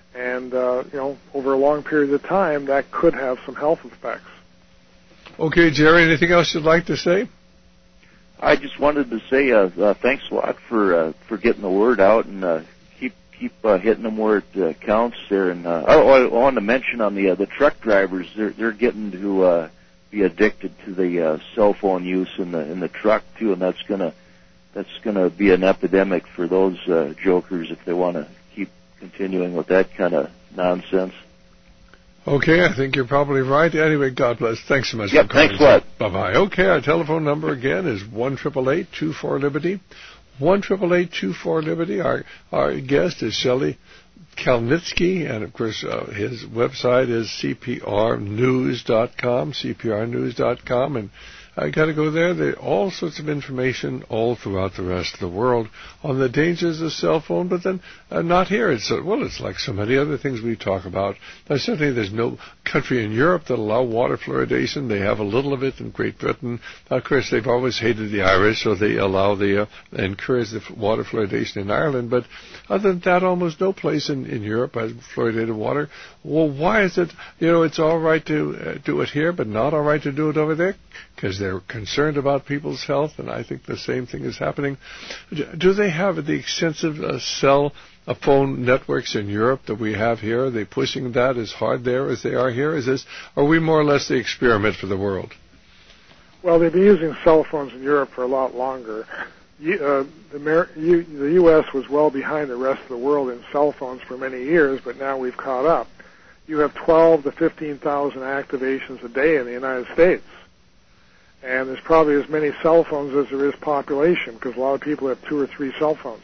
And, uh, you know, over a long period of time, that could have some health effects. Okay, Jerry, anything else you'd like to say? I just wanted to say uh, uh, thanks a lot for uh, for getting the word out, and uh, keep keep uh, hitting them where it uh, counts there. And uh, oh, I want to mention on the uh, the truck drivers, they're they're getting to uh, be addicted to the uh, cell phone use in the in the truck too, and that's gonna that's gonna be an epidemic for those uh, jokers if they want to keep continuing with that kind of nonsense. Okay, I think you're probably right. Anyway, God bless. Thanks so much yep, for calling. Thanks a lot. Bye-bye. Okay, our telephone number again is one eight eight eight, two four, Liberty. one eight eight eight, two four, Liberty. Our, our guest is Shelley Kalnitsky, and of course uh, his website is c p r news dot com, c p r news dot com, and I got to go there. There all sorts of information all throughout the rest of the world on the dangers of cell phone, but then uh, not here. It's uh, well, it's like so many other things we talk about. Now, certainly there's no country in Europe that allow water fluoridation. They have a little of it in Great Britain. Now, of course, they've always hated the Irish, so they allow the uh, encourage the water fluoridation in Ireland. But other than that, almost no place in, in Europe has fluoridated water. Well, why is it, you know, it's all right to uh, do it here, but not all right to do it over there? Because they're concerned about people's health, and I think the same thing is happening. Do they have the extensive uh, cell uh, phone networks in Europe that we have here? Are they pushing that as hard there as they are here? Is this, are we more or less the experiment for the world? Well, they've been using cell phones in Europe for a lot longer. You, uh, the, Amer- you, the U S was well behind the rest of the world in cell phones for many years, but now we've caught up. You have twelve to fifteen thousand activations a day in the United States. And there's probably as many cell phones as there is population, because a lot of people have two or three cell phones.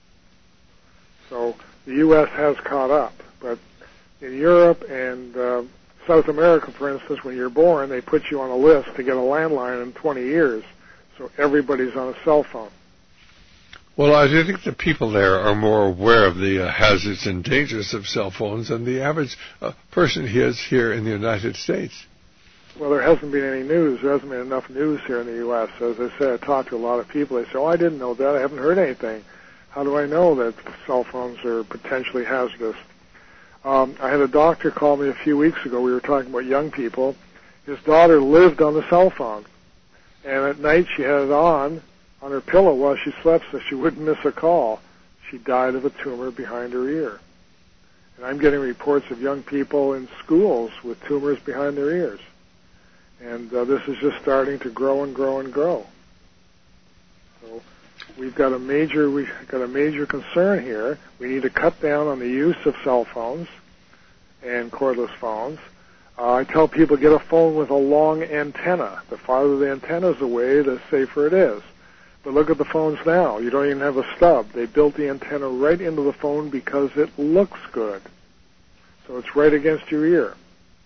So the U S has caught up. But in Europe and uh, South America, for instance, when you're born, they put you on a list to get a landline in twenty years. So everybody's on a cell phone. Well, I do think the people there are more aware of the uh, hazards and dangers of cell phones than the average uh, person is here in the United States. Well, there hasn't been any news. There hasn't been enough news here in the U S As I said, I talked to a lot of people. They say, oh, I didn't know that. I haven't heard anything. How do I know that cell phones are potentially hazardous? Um, I had a doctor call me a few weeks ago. We were talking about young people. His daughter lived on the cell phone. And at night she had it on, on her pillow while she slept so she wouldn't miss a call. She died of a tumor behind her ear. And I'm getting reports of young people in schools with tumors behind their ears. And uh, this is just starting to grow and grow and grow. So we've got a major we've got a major concern here. We need to cut down on the use of cell phones and cordless phones. Uh, I tell people get a phone with a long antenna. The farther the antenna is away, the safer it is. But look at the phones now. You don't even have a stub. They built the antenna right into the phone because it looks good. So it's right against your ear.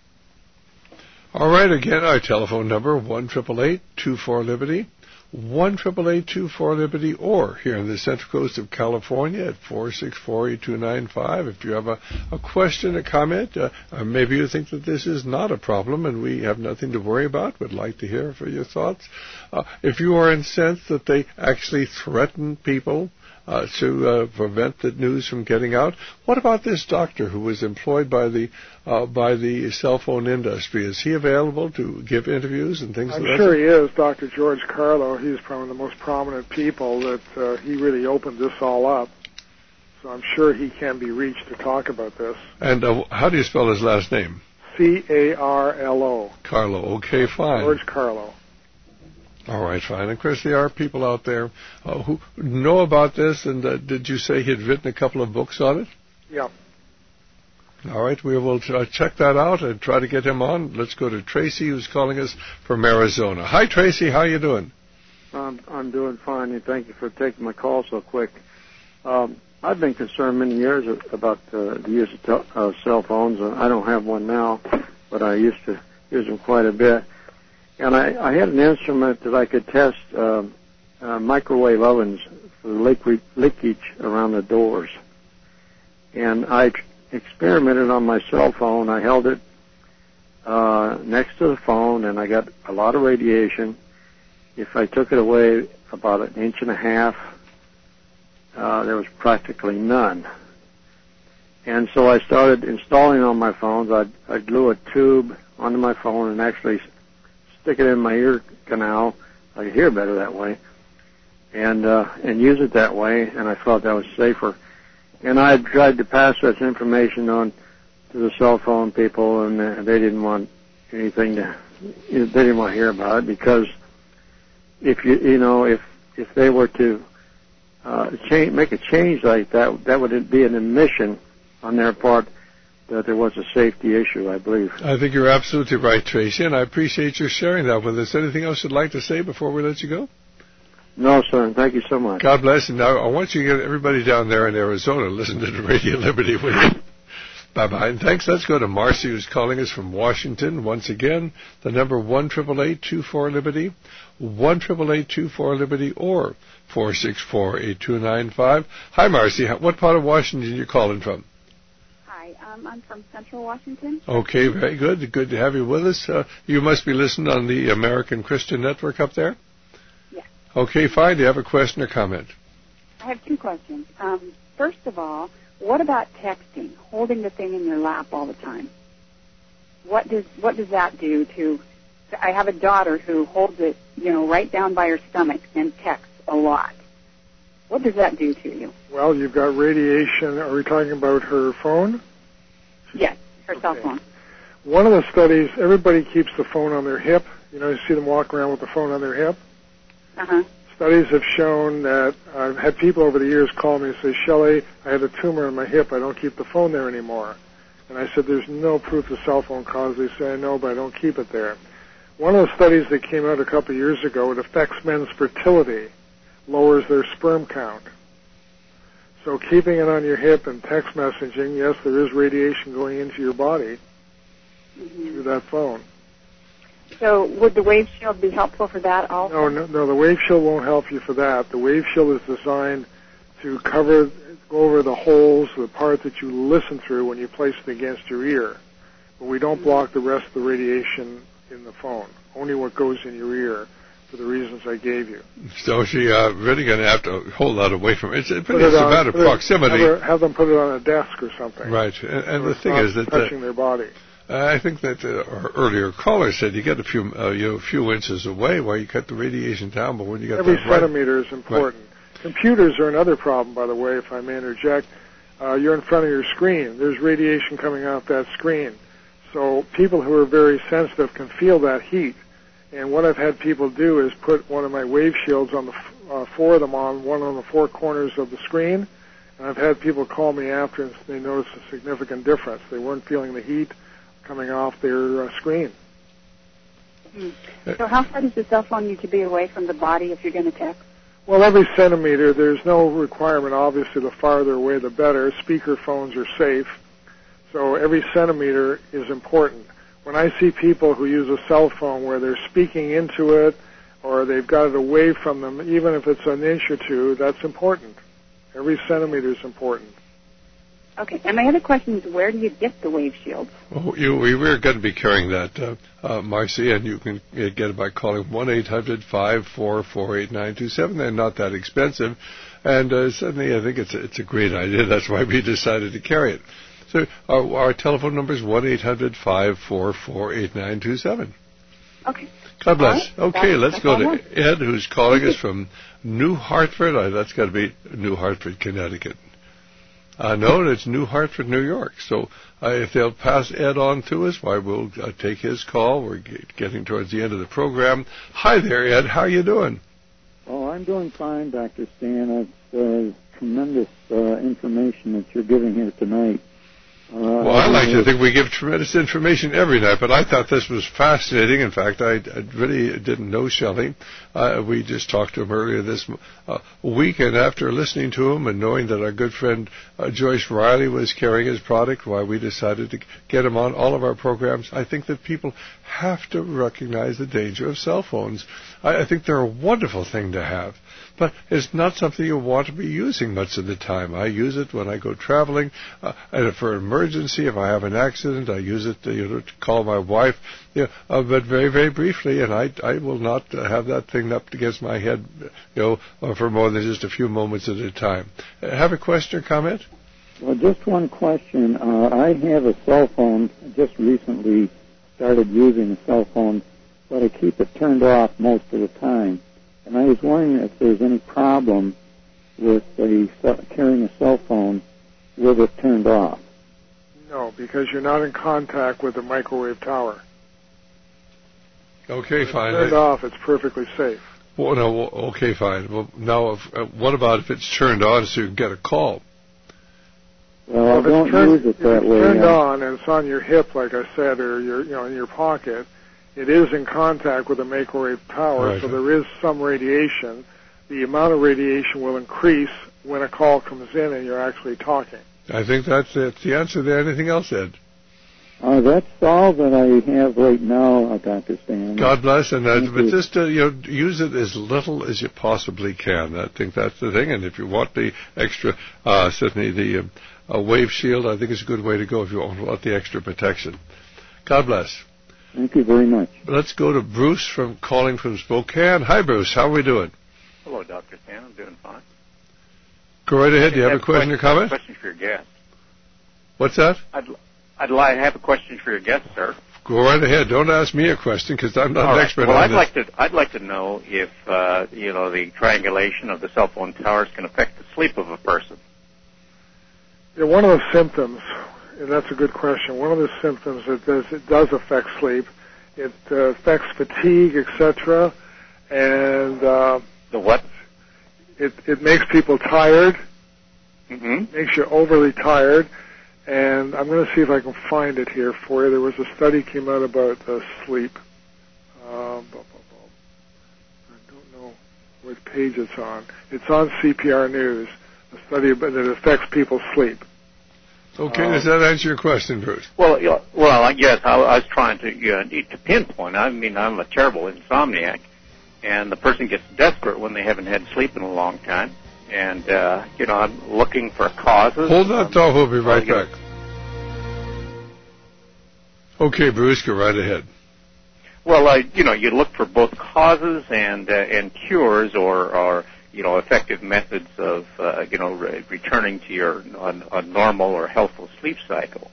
All right, again, our telephone number, one eight eight eight, two four, Liberty, one eight eight eight, two four, Liberty, or here in the Central Coast of California at four six four, eight two nine five. If you have a, a question, a comment, uh, or maybe you think that this is not a problem and we have nothing to worry about, would like to hear for your thoughts. Uh, if you are incensed that they actually threaten people, Uh, to uh, prevent the news from getting out. What about this doctor who was employed by the uh, by the cell phone industry? Is he available to give interviews and things I'm like that? I'm sure he is, Doctor George Carlo. He's probably the most prominent people that uh, he really opened this all up. So I'm sure he can be reached to talk about this. And uh, how do you spell his last name? C A R L O. Carlo. Okay, fine. George Carlo. All right, fine. Of course, there are people out there uh, who know about this, and uh, did you say he had written a couple of books on it? Yeah. All right, we will uh, check that out and try to get him on. Let's go to Tracy, who's calling us from Arizona. Hi, Tracy. How you doing? Um, I'm doing fine, and thank you for taking my call so quick. Um, I've been concerned many years about uh, the use of tel- uh, cell phones. Uh, I don't have one now, but I used to use them quite a bit. And I, I had an instrument that I could test uh, uh, microwave ovens for liquid leakage around the doors. And I experimented on my cell phone. I held it uh, next to the phone, and I got a lot of radiation. If I took it away about an inch and a half, uh, there was practically none. And so I started installing on my phones. I'd, I'd glue a tube onto my phone and actually stick it in my ear canal. I could hear better that way, and uh, and use it that way. And I felt that was safer. And I tried to pass this information on to the cell phone people, and uh, they didn't want anything to. They didn't want to hear about it, because if you you know if if they were to uh, change, make a change like that, that would be an admission on their part that there was a safety issue, I believe. I think you're absolutely right, Tracy, and I appreciate your sharing that with us. Anything else you'd like to say before we let you go? No, sir. Thank you so much. God bless. And now I want you to get everybody down there in Arizona to listen to the Radio Liberty with you. Bye-bye. And thanks. Let's go to Marcy, who's calling us from Washington. Once again, the number one eight eight eight, two four, Liberty, one eight eight eight, two four, Liberty, or four six four, eight two nine five. Hi, Marcy. What part of Washington are you calling from? Hi, um, I'm from Central Washington. Okay, very good. Good to have you with us. Uh, you must be listening on the American Christian Network up there? Yes. Okay, fine. Do you have a question or comment? I have two questions. Um, first of all, what about texting, holding the thing in your lap all the time? What does what does that do to... I have a daughter who holds it, you know, right down by her stomach and texts a lot. What does that do to you? Well, you've got radiation. Are we talking about her phone? Yes, her okay. cell phone. One of the studies, everybody keeps the phone on their hip. You know, you see them walk around with the phone on their hip. Uh-huh. Studies have shown that I've had people over the years call me and say, Shelley, I had a tumor in my hip. I don't keep the phone there anymore. And I said, there's no proof the cell phone caused. They say, I know, but I don't keep it there. One of the studies that came out a couple of years ago, it affects men's fertility, lowers their sperm count. So keeping it on your hip and text messaging, yes, there is radiation going into your body mm-hmm. through that phone. So would the wave shield be helpful for that also? No, no, no, the wave shield won't help you for that. The wave shield is designed to cover, go over the holes, the part that you listen through when you place it against your ear. But we don't mm-hmm. block the rest of the radiation in the phone, only what goes in your ear, for the reasons I gave you. So she uh, really going to have to hold that away from it. It's, it's, it it's on, a matter of proximity. Have, her, have them put it on a desk or something. Right, and, and so the thing is that touching uh, their body. Uh, I think that uh, our earlier caller said you get a few, uh, you know, a few inches away while you cut the radiation down, but when you get every that right, centimeter is important. Right. Computers are another problem, by the way, if I may interject. Uh, you're in front of your screen. There's radiation coming off that screen. So people who are very sensitive can feel that heat. And what I've had people do is put one of my wave shields on the uh, four of them on, one on the four corners of the screen. And I've had people call me after and they notice a significant difference. They weren't feeling the heat coming off their uh, screen. Hmm. So how far does the cell phone need to be away from the body if you're going to text? Well, every centimeter. There's no requirement. Obviously, the farther away, the better. Speaker phones are safe. So every centimeter is important. When I see people who use a cell phone where they're speaking into it or they've got it away from them, even if it's an inch or two, that's important. Every centimeter is important. Okay, and my other question is, where do you get the wave shields? Well, you, we we're going to be carrying that, uh, uh, Marcy, and you can get it by calling one eight hundred, five four four, eight nine two seven. They're not that expensive, and uh, certainly I think it's a, it's a great idea. That's why we decided to carry it. So our, our telephone number is one eight hundred, five four four, eight nine two seven. Okay. God bless. Right. Okay, that's, let's that's go to Ed, who's calling us from New Hartford. Uh, that's got to be New Hartford, Connecticut. Uh, no, it's New Hartford, New York. So uh, if they'll pass Ed on to us, why, we'll uh, take his call. We're get, getting towards the end of the program. Hi there, Ed. How you doing? Oh, I'm doing fine, Doctor Stan. It's uh, tremendous uh, information that you're giving here tonight. Uh, well, I like to think we give tremendous information every night, but I thought this was fascinating. In fact, I, I really didn't know Shelley. Uh, we just talked to him earlier this uh, week, and after listening to him and knowing that our good friend uh, Joyce Riley was carrying his product, why we decided to get him on all of our programs, I think that people have to recognize the danger of cell phones. I, I think they're a wonderful thing to have. But it's not something you want to be using much of the time. I use it when I go traveling, uh, and for an emergency, if I have an accident, I use it to, you know, to call my wife. You know, uh, but very, very briefly, and I, I will not uh, have that thing up against my head, you know, uh, for more than just a few moments at a time. Uh, have a question or comment? Well, just one question. Uh, I have a cell phone. I just recently started using a cell phone, but I keep it turned off most of the time. And I was wondering if there's any problem with the, carrying a cell phone with it turned off. No, because you're not in contact with the microwave tower. Okay, when fine. It's turned I, off, it's perfectly safe. Well, no, okay, fine. Well, now, if, uh, what about if it's turned on so you can get a call? Well, well I don't turned, use it that if it's way. turned yeah. on and it's on your hip, like I said, or your, you know, in your pocket, it is in contact with the microwave tower, Right. so there is some radiation. The amount of radiation will increase when a call comes in and you're actually talking. I think that's it. The answer there. Anything else, Ed? Uh, that's all that I have right now, uh, Doctor Stan. God bless, and uh, but you. just uh, you know, use it as little as you possibly can. I think that's the thing. And if you want the extra, uh, certainly the uh, uh, wave shield, I think it's a good way to go if you want the extra protection. God bless. Thank you very much. Let's go to Bruce from calling from Spokane. Hi, Bruce. How are we doing? Hello, Doctor Stan. I'm doing fine. Go right ahead. Do you have a question or comment? Question for your guest. What's that? I'd I'd like to have a question for your guest, sir. Go right ahead. Don't ask me a question because I'm not All an right. expert well, on I'd this. like to I'd like to know if uh, you know the triangulation of the cell phone towers can affect the sleep of a person. Yeah, one of the symptoms, and that's a good question. One of the symptoms it does it does affect sleep. It uh, affects fatigue, et cetera, and uh, the what? It it makes people tired. Mm-hmm. Makes you overly tired. And I'm going to see if I can find it here for you. There was a study came out about uh, sleep. Um, I don't know what page it's on. It's on C P R News. A study about, that affects people's sleep. Okay, um, does that answer your question, Bruce? Well, you know, well, I guess I, I was trying to you know, to pinpoint. I mean, I'm a terrible insomniac, and the person gets desperate when they haven't had sleep in a long time. And, uh, you know, I'm looking for causes. Hold that thought. We'll be right uh, back. Okay, Bruce, go right ahead. Well, uh, you know, you look for both causes and uh, and cures, or, or you know, effective methods of uh, you know re- returning to your a, a normal or healthful sleep cycle.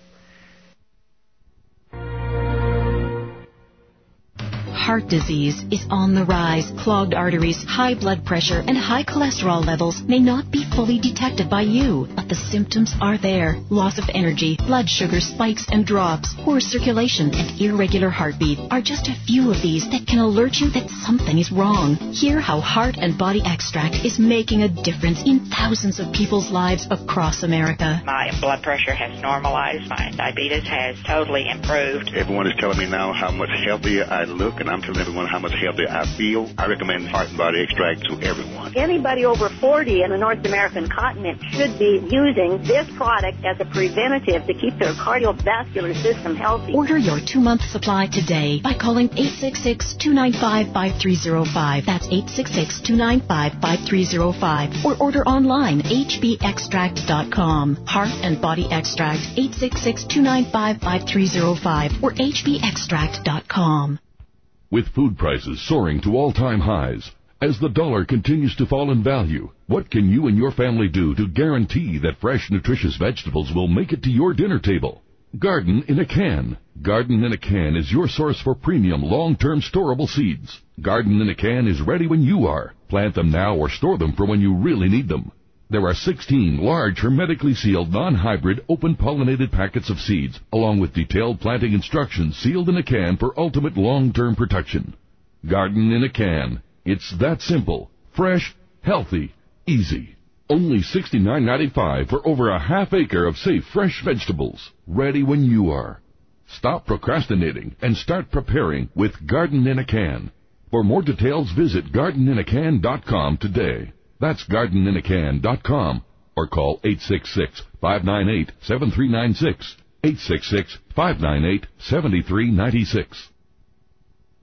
Heart disease is on the rise. Clogged arteries, high blood pressure, and high cholesterol levels may not be fully detected by you, but the symptoms are there. Loss of energy, blood sugar spikes and drops, poor circulation, and irregular heartbeat are just a few of these that can alert you that something is wrong. Hear how Heart and Body Extract is making a difference in thousands of people's lives across America. My blood pressure has normalized. My diabetes has totally improved. Everyone is telling me now how much healthier I look, and I'm telling everyone how much healthier I feel. I recommend Heart and Body Extract to everyone. Anybody over forty in the North American continent should be using this product as a preventative to keep their cardiovascular system healthy. Order your two-month supply today by calling eight six six, two nine five, five three zero five. That's eight six six, two nine five, five three zero five. Or order online, h b extract dot com. Heart and Body Extract, eight six six, two nine five, five three zero five or h b extract dot com. With food prices soaring to all-time highs, as the dollar continues to fall in value, what can you and your family do to guarantee that fresh, nutritious vegetables will make it to your dinner table? Garden in a Can. Garden in a Can is your source for premium, long-term storable seeds. Garden in a Can is ready when you are. Plant them now or store them for when you really need them. There are sixteen large, hermetically sealed, non-hybrid, open-pollinated packets of seeds, along with detailed planting instructions sealed in a can for ultimate long-term protection. Garden in a Can. It's that simple, fresh, healthy, easy. Only sixty-nine ninety-five for over a half acre of safe, fresh vegetables, ready when you are. Stop procrastinating and start preparing with Garden in a Can. For more details, visit garden in a can dot com today. That's garden in a can dot com or call eight six six, five nine eight, seven three nine six, eight six six, five nine eight, seven three nine six.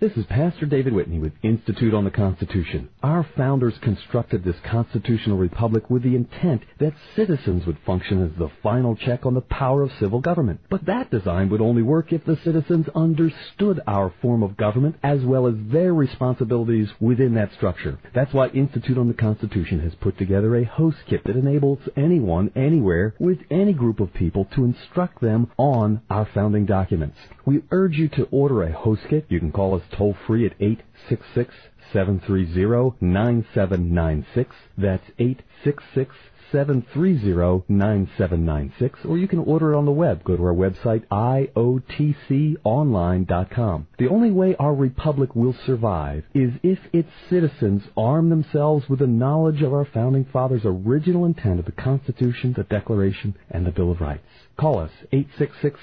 This is Pastor David Whitney with Institute on the Constitution. Our founders constructed this constitutional republic with the intent that citizens would function as the final check on the power of civil government. But that design would only work if the citizens understood our form of government as well as their responsibilities within that structure. That's why Institute on the Constitution has put together a host kit that enables anyone, anywhere, with any group of people to instruct them on our founding documents. We urge you to order a host kit. You can call us toll free at eight six six, seven three zero, nine seven nine six. That's eight six six, seven three zero, nine seven nine six. Or you can order it on the web. Go to our website, I O T C online dot com. The only way our republic will survive is if its citizens arm themselves with the knowledge of our founding fathers' original intent of the Constitution, the Declaration, and the Bill of Rights. Call us, eight six six.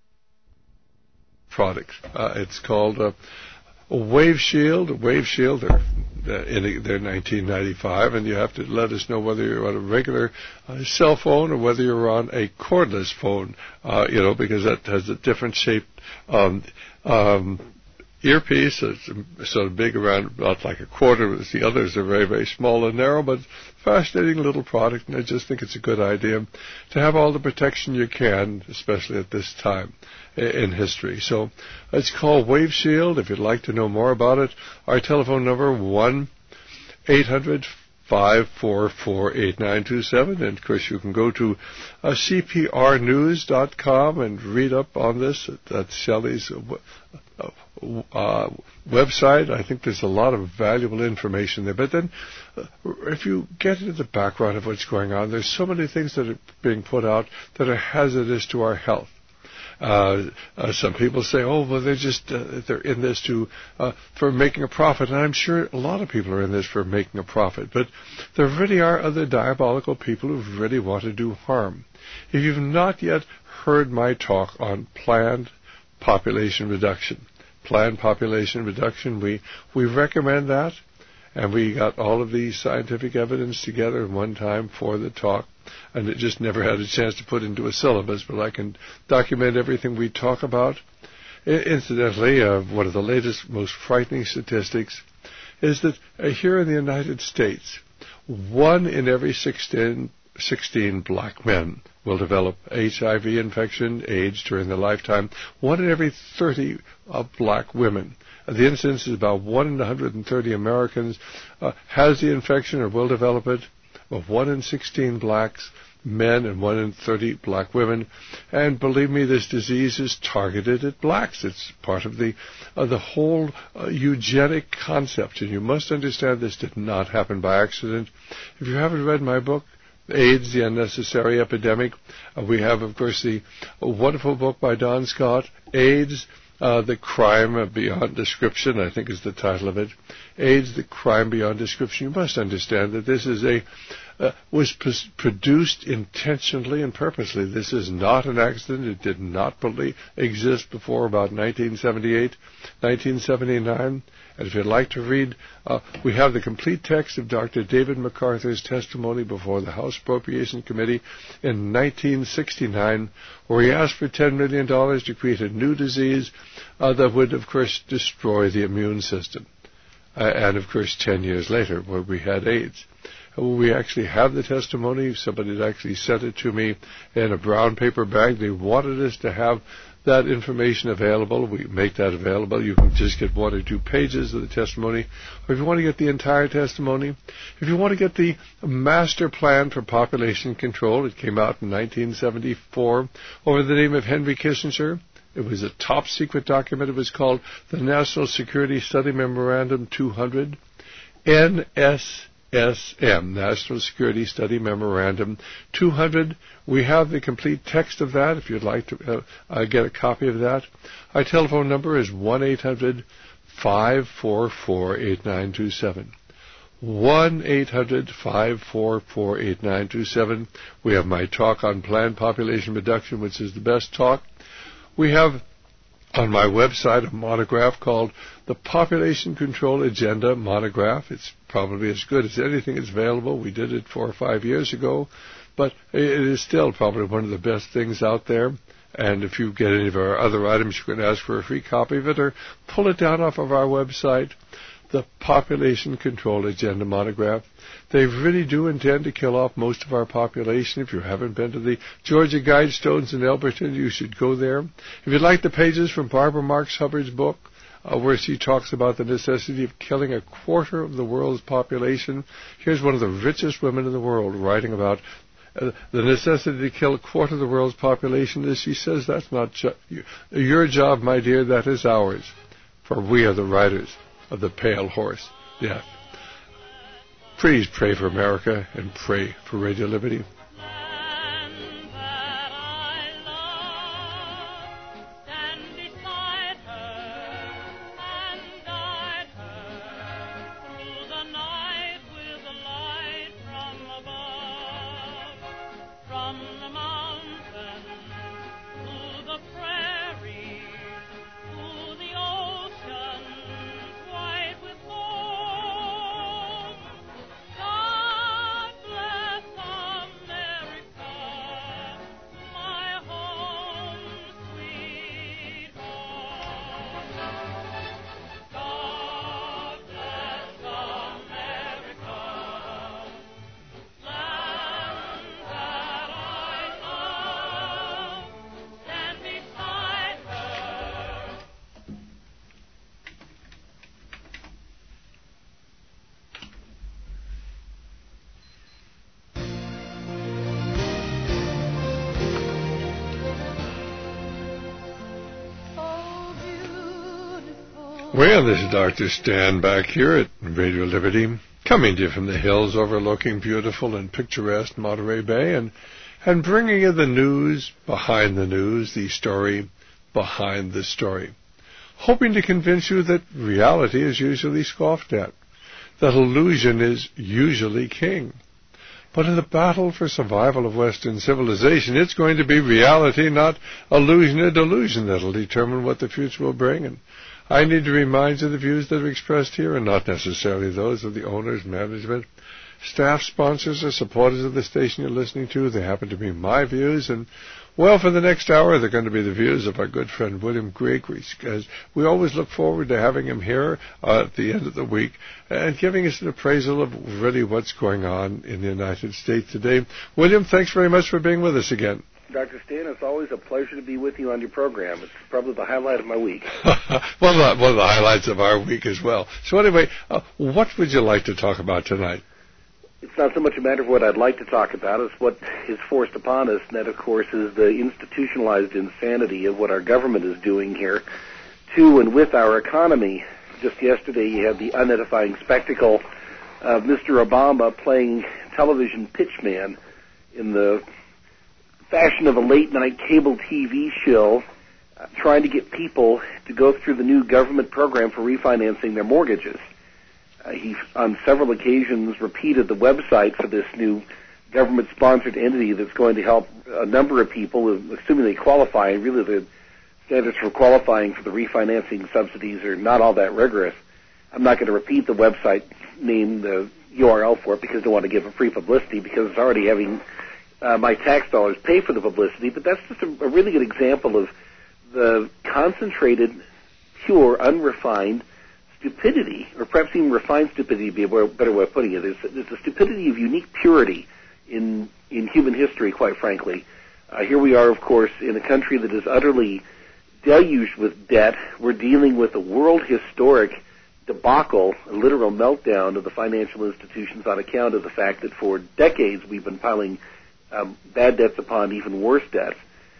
Products. Uh, it's called uh, Wave Shield. Wave Shield, they're, in, they're nineteen ninety-five, and you have to let us know whether you're on a regular uh, cell phone or whether you're on a cordless phone, uh, you know, because that has a different shape. Um, um, earpiece. It's sort of big, around about like a quarter. The others are very, very small and narrow, but fascinating little product, and I just think it's a good idea to have all the protection you can, especially at this time in history. So it's called Wave Shield. If you'd like to know more about it, our telephone number, one eight hundred five four four eight nine two seven, and of course you can go to uh, C P R news dot com and read up on this. That's Shelley's uh, uh, website. I think there's a lot of valuable information there. But then uh, if you get into the background of what's going on, there's so many things that are being put out that are hazardous to our health. Uh, uh, some people say, oh, well, they're just, uh, they're in this to, uh, for making a profit. And I'm sure a lot of people are in this for making a profit. But there really are other diabolical people who really want to do harm. If you've not yet heard my talk on planned population reduction, planned population reduction, we, we recommend that. And we got all of the scientific evidence together at one time for the talk, and it just never had a chance to put into a syllabus, but I can document everything we talk about. I- incidentally, uh, one of the latest, most frightening statistics is that uh, here in the United States, one in every sixteen, sixteen black men will develop H I V infection, AIDS, during their lifetime. One in every thirty of black women. The incidence is about one in one hundred thirty Americans uh, has the infection or will develop it, of one in sixteen blacks, men, and one in thirty black women. And believe me, this disease is targeted at blacks. It's part of the uh, the whole uh, eugenic concept. And you must understand this did not happen by accident. If you haven't read my book, AIDS, The Unnecessary Epidemic, uh, we have, of course, the a wonderful book by Don Scott, AIDS, Uh, The Crime Beyond Description, I think is the title of it. AIDS, The Crime Beyond Description. You must understand that this is a uh, was p- produced intentionally and purposely. This is not an accident. It did not believe, exist before about nineteen seventy-eight, nineteen seventy-nine. And if you'd like to read, uh, we have the complete text of Doctor David MacArthur's testimony before the House Appropriation Committee in nineteen sixty-nine, where he asked for ten million dollars to create a new disease uh, that would, of course, destroy the immune system. Uh, and, of course, ten years later, where we had AIDS. We actually have the testimony. Somebody had actually sent it to me in a brown paper bag. They wanted us to have that information available. We make that available. You can just get one or two pages of the testimony. Or if you want to get the entire testimony, if you want to get the master plan for population control, it came out in nineteen seventy-four over the name of Henry Kissinger. It was a top secret document. It was called the National Security Study Memorandum two hundred, N S S M, National Security Study Memorandum two hundred. We have the complete text of that if you'd like to uh, uh, get a copy of that. Our telephone number is one eight hundred five four four eight nine two seven. one eight hundred five four four eight nine two seven. We have my talk on planned population reduction, which is the best talk. We have on my website a monograph called The Population Control Agenda Monograph. It's probably as good as anything that's available. We did it four or five years ago, but it is still probably one of the best things out there. And if you get any of our other items, you can ask for a free copy of it or pull it down off of our website, the Population Control Agenda monograph. They really do intend to kill off most of our population. If you haven't been to the Georgia Guidestones in Elberton, you should go there. If you'd like the pages from Barbara Marx Hubbard's book, uh, where she talks about the necessity of killing a quarter of the world's population, here's one of the richest women in the world writing about uh, the necessity to kill a quarter of the world's population. As she says, that's not ju- your job, my dear, that is ours, for we are the riders of the pale horse, death. Please pray for America and pray for Radio Liberty. Well, this is Doctor Stan back here at Radio Liberty, coming to you from the hills overlooking beautiful and picturesque Monterey Bay, and, and bringing you the news behind the news, the story behind the story, hoping to convince you that reality is usually scoffed at, that illusion is usually king. But in the battle for survival of Western civilization, it's going to be reality, not illusion or delusion, that'll determine what the future will bring. And I need to remind you the views that are expressed here are not necessarily those of the owners, management, staff, sponsors, or supporters of the station you're listening to. They happen to be my views, and, well, for the next hour, they're going to be the views of our good friend William Gregory, because we always look forward to having him here uh, at the end of the week and giving us an appraisal of really what's going on in the United States today. William, thanks very much for being with us again. Doctor Stan, it's always a pleasure to be with you on your program. It's probably the highlight of my week. Well, one of the highlights of our week as well. So anyway, uh, what would you like to talk about tonight? It's not so much a matter of what I'd like to talk about. It's what is forced upon us, and that, of course, is the institutionalized insanity of what our government is doing here to and with our economy. Just yesterday, you had the unedifying spectacle of Mister Obama playing television pitchman in the fashion of a late-night cable T V show, uh, trying to get people to go through the new government program for refinancing their mortgages. Uh, he, on several occasions, repeated the website for this new government-sponsored entity that's going to help a number of people, assuming they qualify. And really, the standards for qualifying for the refinancing subsidies are not all that rigorous. I'm not going to repeat the website name, the U R L for it, because I don't want to give it free publicity, because it's already having Uh, my tax dollars pay for the publicity, but that's just a, a really good example of the concentrated, pure, unrefined stupidity, or perhaps even refined stupidity would be a better way of putting it. It's, it's a stupidity of unique purity in, in human history, quite frankly. Uh, here we are, of course, in a country that is utterly deluged with debt. We're dealing with a world historic debacle, a literal meltdown of the financial institutions on account of the fact that for decades we've been piling Um, bad debts upon even worse debts.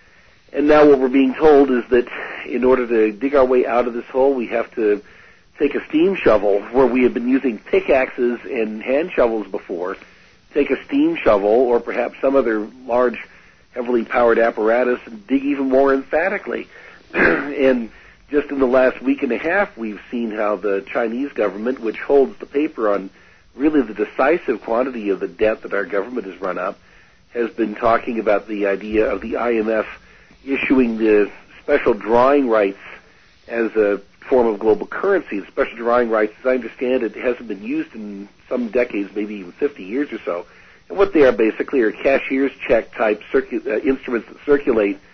And now what we're being told is that in order to dig our way out of this hole, we have to take a steam shovel, where we have been using pickaxes and hand shovels before, take a steam shovel or perhaps some other large, heavily powered apparatus and dig even more emphatically. And just in the last week and a half, we've seen how the Chinese government, which holds the paper on really the decisive quantity of the debt that our government has run up, has been talking about the idea of the I M F issuing the special drawing rights as a form of global currency. The special drawing rights, as I understand it, hasn't been used in some decades, maybe even fifty years or so. And what they are basically are cashier's check type circu- uh, instruments that circulate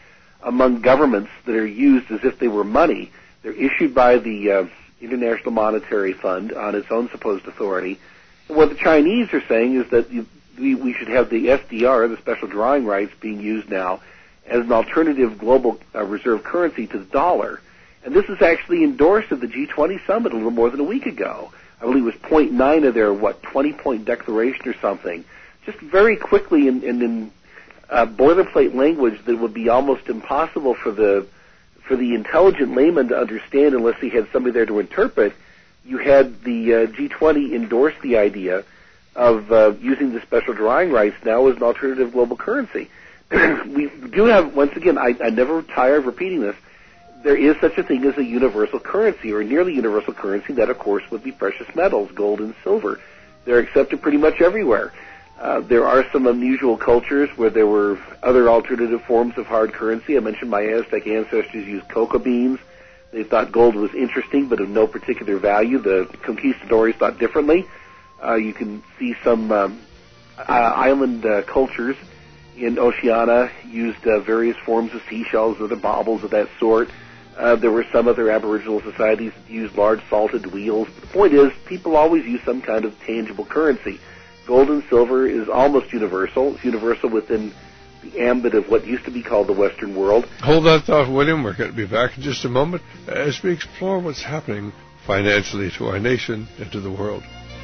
among governments that are used as if they were money. They're issued by the uh, International Monetary Fund on its own supposed authority. And what the Chinese are saying is that you, we, we should have the S D R, the special drawing rights, being used now as an alternative global uh, reserve currency to the dollar. And this is actually endorsed at the G twenty summit a little more than a week ago. I believe it was point nine of their, what, twenty-point declaration or something. Just very quickly and in, in, in uh, boilerplate language that would be almost impossible for the for the intelligent layman to understand unless he had somebody there to interpret. You had the uh, G twenty endorse the idea of uh, using the special drawing rights now as an alternative global currency. We do have, once again, I, I never tire of repeating this, there is such a thing as a universal currency, or nearly universal currency. That, of course, would be precious metals, gold and silver. They're accepted pretty much everywhere. Uh, there are some unusual cultures where there were other alternative forms of hard currency. I mentioned my Aztec ancestors used cocoa beans. They thought gold was interesting, but of no particular value. The conquistadors thought differently. Uh, you can see some um, uh, island uh, cultures in Oceania used uh, various forms of seashells, other baubles of that sort. Uh, there were some other Aboriginal societies that used large salted wheels. But the point is, people always use some kind of tangible currency. Gold and silver is almost universal. It's universal within the ambit of what used to be called the Western world. Hold that thought, William. We're going to be back in just a moment as we explore what's happening financially to our nation and to the world.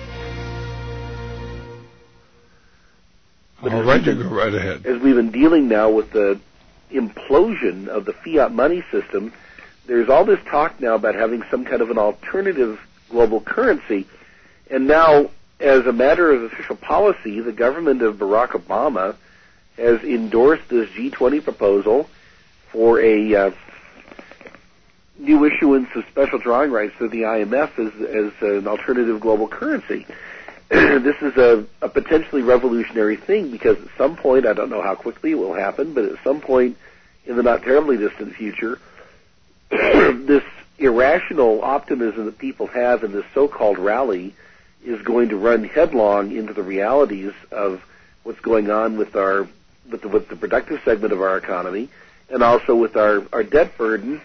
But All right, you go right ahead. As we've been dealing now with the implosion of the fiat money system, there's all this talk now about having some kind of an alternative global currency. And now, as a matter of official policy, the government of Barack Obama has endorsed this G twenty proposal for a uh, new issuance of special drawing rights to the I M F as, as an alternative global currency. This is a, a potentially revolutionary thing because at some point, I don't know how quickly it will happen, but at some point in the not terribly distant future, this irrational optimism that people have in this so-called rally is going to run headlong into the realities of what's going on with our with the, with the productive segment of our economy and also with our, our debt burden.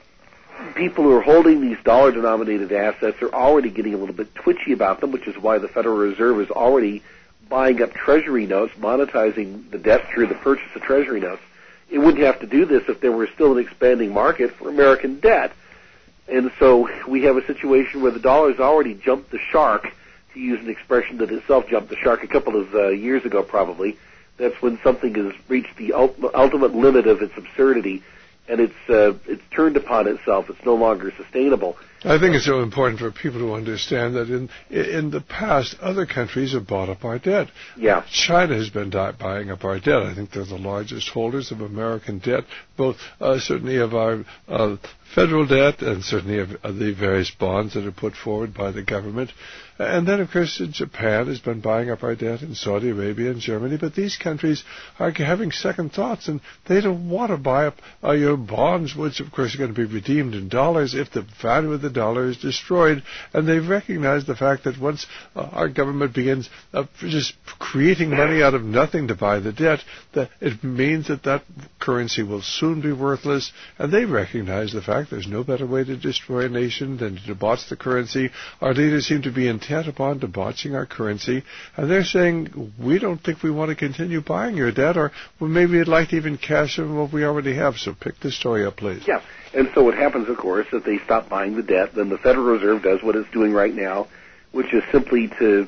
People who are holding these dollar-denominated assets are already getting a little bit twitchy about them, which is why the Federal Reserve is already buying up Treasury notes, monetizing the debt through the purchase of Treasury notes. It wouldn't have to do this if there were still an expanding market for American debt. And so we have a situation where the dollar's already jumped the shark, to use an expression that itself jumped the shark a couple of uh, years ago probably. That's when something has reached the ult- ultimate limit of its absurdity, and it's uh, it's turned upon itself. It's no longer sustainable. I think it's so important for people to understand that in in the past, other countries have bought up our debt. Yeah. China has been di- buying up our debt. I think they're the largest holders of American debt, both uh, certainly of our uh, federal debt and certainly of, of the various bonds that are put forward by the government. And then, of course, Japan has been buying up our debt, and Saudi Arabia and Germany. But these countries are having second thoughts, and they don't want to buy up uh, your bonds, which, of course, are going to be redeemed in dollars if the value of the dollar is destroyed. And they've recognized the fact that once uh, our government begins uh, just creating money out of nothing to buy the debt, that it means that that currency will soon be worthless. And they recognize the fact there's no better way to destroy a nation than to debauch the currency. Our leaders seem to be intent upon debauching our currency, and they're saying, we don't think we want to continue buying your debt, or well, maybe we'd like to even cash in what we already have. So pick the story up, please. Yeah, and so what happens, of course, is they stop buying the debt, then the Federal Reserve does what it's doing right now, which is simply to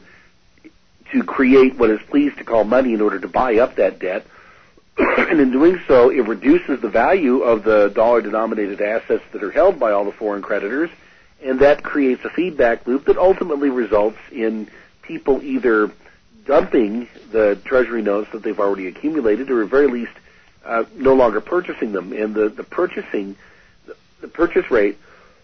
to create what it's pleased to call money in order to buy up that debt. And in doing so, it reduces the value of the dollar-denominated assets that are held by all the foreign creditors, and that creates a feedback loop that ultimately results in people either dumping the Treasury notes that they've already accumulated, or at very least uh, no longer purchasing them. And the, the purchasing, the, the purchase rate,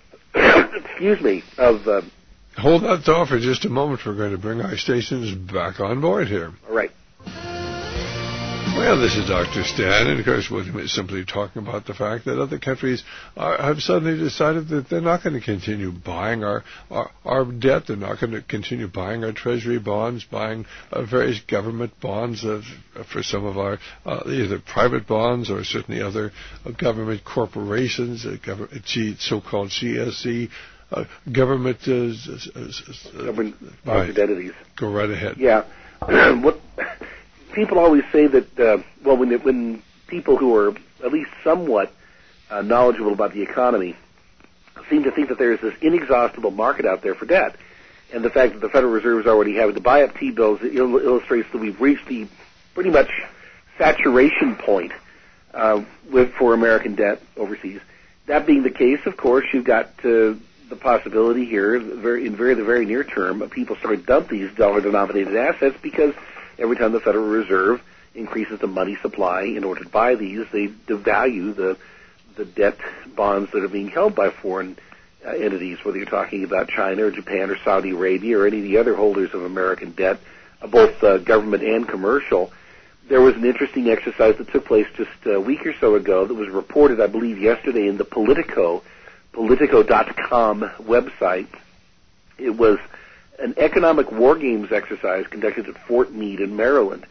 excuse me, of... Uh, Hold that thought for just a moment. We're going to bring our stations back on board here. All right. Well, this is Doctor Stan, and of course William is simply talking about the fact that other countries are, have suddenly decided that they're not going to continue buying our, our, our debt, they're not going to continue buying our treasury bonds, buying uh, various government bonds of, for some of our uh, either private bonds or certainly other uh, government corporations, uh, government, G, so-called G S E, uh, government... Uh, uh, government right. entities. Go right ahead. Yeah. what... People always say that, uh, well, when when people who are at least somewhat uh, knowledgeable about the economy seem to think that there is this inexhaustible market out there for debt, and the fact that the Federal Reserve is already having to buy up T-bills il- illustrates that we've reached the pretty much saturation point uh, with for American debt overseas. That being the case, of course, you've got uh, the possibility here, very, in very the very near term, of people start to dump these dollar-denominated assets because every time the Federal Reserve increases the money supply in order to buy these, they devalue the the debt bonds that are being held by foreign uh, entities, whether you're talking about China or Japan or Saudi Arabia or any of the other holders of American debt, uh, both uh, government and commercial. There was an interesting exercise that took place just a week or so ago that was reported, I believe, yesterday in the Politico, Politico dot com website. It was an economic war games exercise conducted at Fort Meade in Maryland,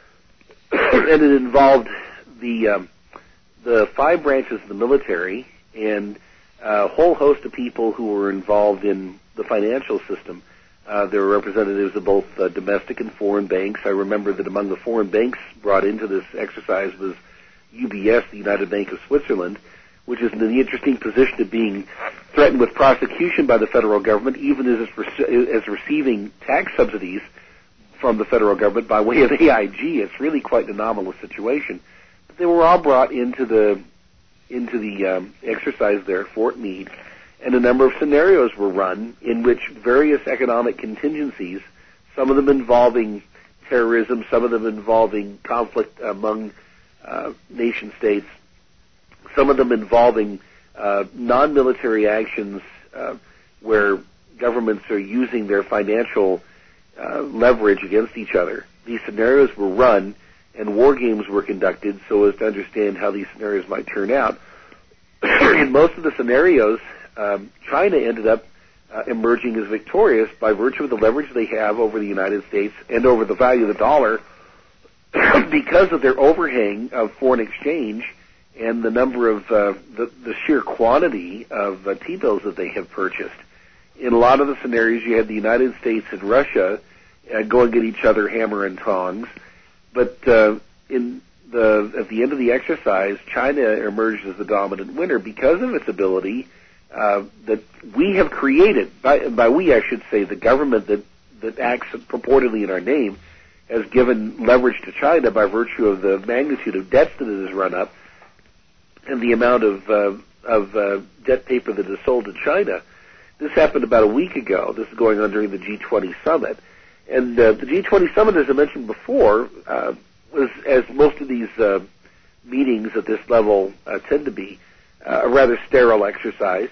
and it involved the um, the five branches of the military and a whole host of people who were involved in the financial system. Uh, there were representatives of both uh, domestic and foreign banks. I remember that among the foreign banks brought into this exercise was U B S, the United Bank of Switzerland, which is in the interesting position of being threatened with prosecution by the federal government, even as it's re- as receiving tax subsidies from the federal government by way of A I G. It's really quite an anomalous situation. But they were all brought into the into the um, exercise there at Fort Meade, and a number of scenarios were run in which various economic contingencies, some of them involving terrorism, some of them involving conflict among uh, nation states, some of them involving uh, non-military actions uh, where governments are using their financial uh, leverage against each other. These scenarios were run, and war games were conducted so as to understand how these scenarios might turn out. In most of the scenarios, um, China ended up uh, emerging as victorious by virtue of the leverage they have over the United States and over the value of the dollar because of their overhang of foreign exchange and the number of uh, the, the sheer quantity of uh, T-bills that they have purchased. In a lot of the scenarios, you had the United States and Russia uh, going at each other hammer and tongs, but uh, in the at the end of the exercise, China emerged as the dominant winner because of its ability uh, that we have created. By, by we, I should say, the government that that acts purportedly in our name has given leverage to China by virtue of the magnitude of debts that it has run up and the amount of uh, of uh, debt paper that is sold to China. This happened about a week ago. This is going on during the G twenty summit. And uh, the G twenty summit, as I mentioned before, uh, was, as most of these uh, meetings at this level uh, tend to be, uh, a rather sterile exercise.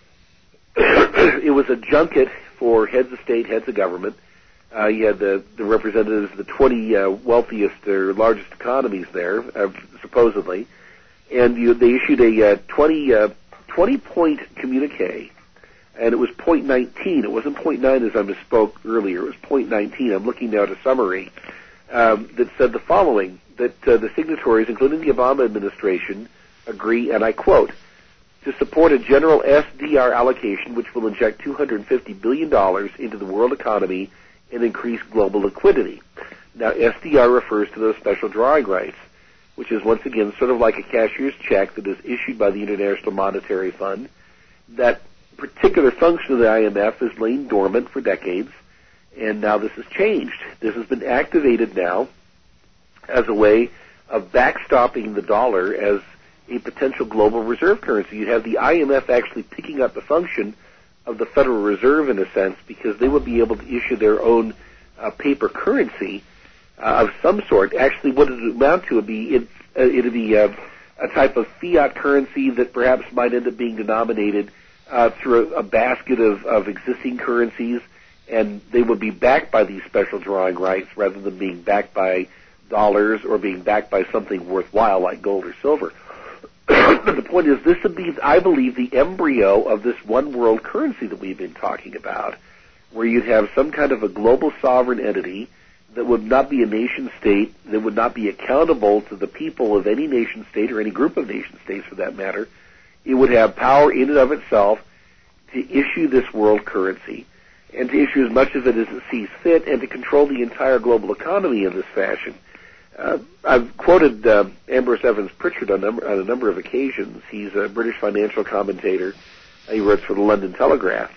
It was a junket for heads of state, heads of government. Uh, you had the, the representatives of the twenty uh, wealthiest or largest economies there, uh, supposedly. And you, they issued a uh, twenty, uh, twenty-point communique, and it was point nineteen. It wasn't point nine as I misspoke earlier. It was point nineteen. I'm looking now at a summary um, that said the following, that uh, the signatories, including the Obama administration, agree, and I quote, to support a general S D R allocation which will inject two hundred fifty billion dollars into the world economy and increase global liquidity. Now, S D R refers to those special drawing rights, which is once again sort of like a cashier's check that is issued by the International Monetary Fund. That particular function of the I M F has lain dormant for decades, and now this has changed. This has been activated now as a way of backstopping the dollar as a potential global reserve currency. You have the I M F actually picking up the function of the Federal Reserve in a sense, because they would be able to issue their own uh, paper currency uh, of some sort. Actually, what it would amount to would be it uh, it would be uh, a type of fiat currency that perhaps might end up being denominated uh, through a, a basket of, of existing currencies, and they would be backed by these special drawing rights rather than being backed by dollars or being backed by something worthwhile like gold or silver. But the point is, this would be, I believe, the embryo of this one world currency that we've been talking about, where you'd have some kind of a global sovereign entity that would not be a nation state, that would not be accountable to the people of any nation state or any group of nation states for that matter. It would have power in and of itself to issue this world currency and to issue as much of it as it sees fit and to control the entire global economy in this fashion. Uh, I've quoted uh, Ambrose Evans Pritchard on, number, on a number of occasions. He's a British financial commentator. He writes for the London Telegraph.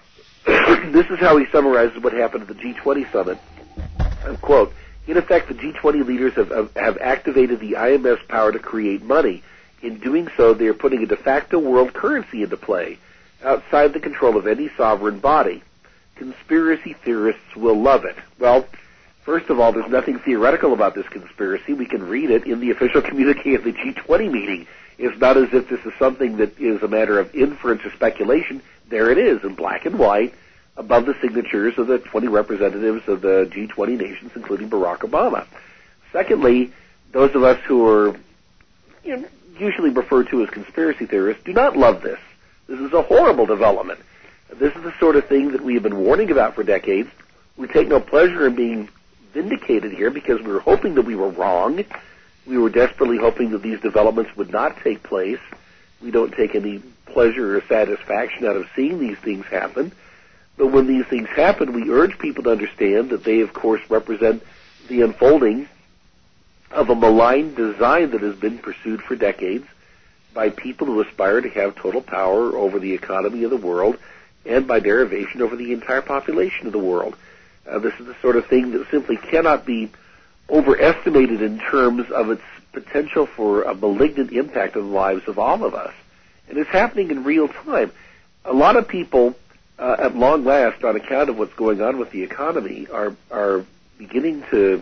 This is how he summarizes what happened at the G twenty summit. I quote, in effect, the G twenty leaders have, have, have activated the I M F's power to create money. In doing so, they are putting a de facto world currency into play, outside the control of any sovereign body. Conspiracy theorists will love it. Well, first of all, there's nothing theoretical about this conspiracy. We can read it in the official communique of the G twenty meeting. It's not as if this is something that is a matter of inference or speculation. There it is in black and white above the signatures of the twenty representatives of the G twenty nations, including Barack Obama. Secondly, those of us who are you know, usually referred to as conspiracy theorists do not love this. This is a horrible development. This is the sort of thing that we have been warning about for decades. We take no pleasure in being vindicated here because we were hoping that we were wrong. We were desperately hoping that these developments would not take place. We don't take any pleasure or satisfaction out of seeing these things happen. But when these things happen, we urge people to understand that they, of course, represent the unfolding of a malign design that has been pursued for decades by people who aspire to have total power over the economy of the world and by derivation over the entire population of the world. Uh, this is the sort of thing that simply cannot be overestimated in terms of its potential for a malignant impact on the lives of all of us. And it's happening in real time. A lot of people, uh, at long last, on account of what's going on with the economy, are are beginning to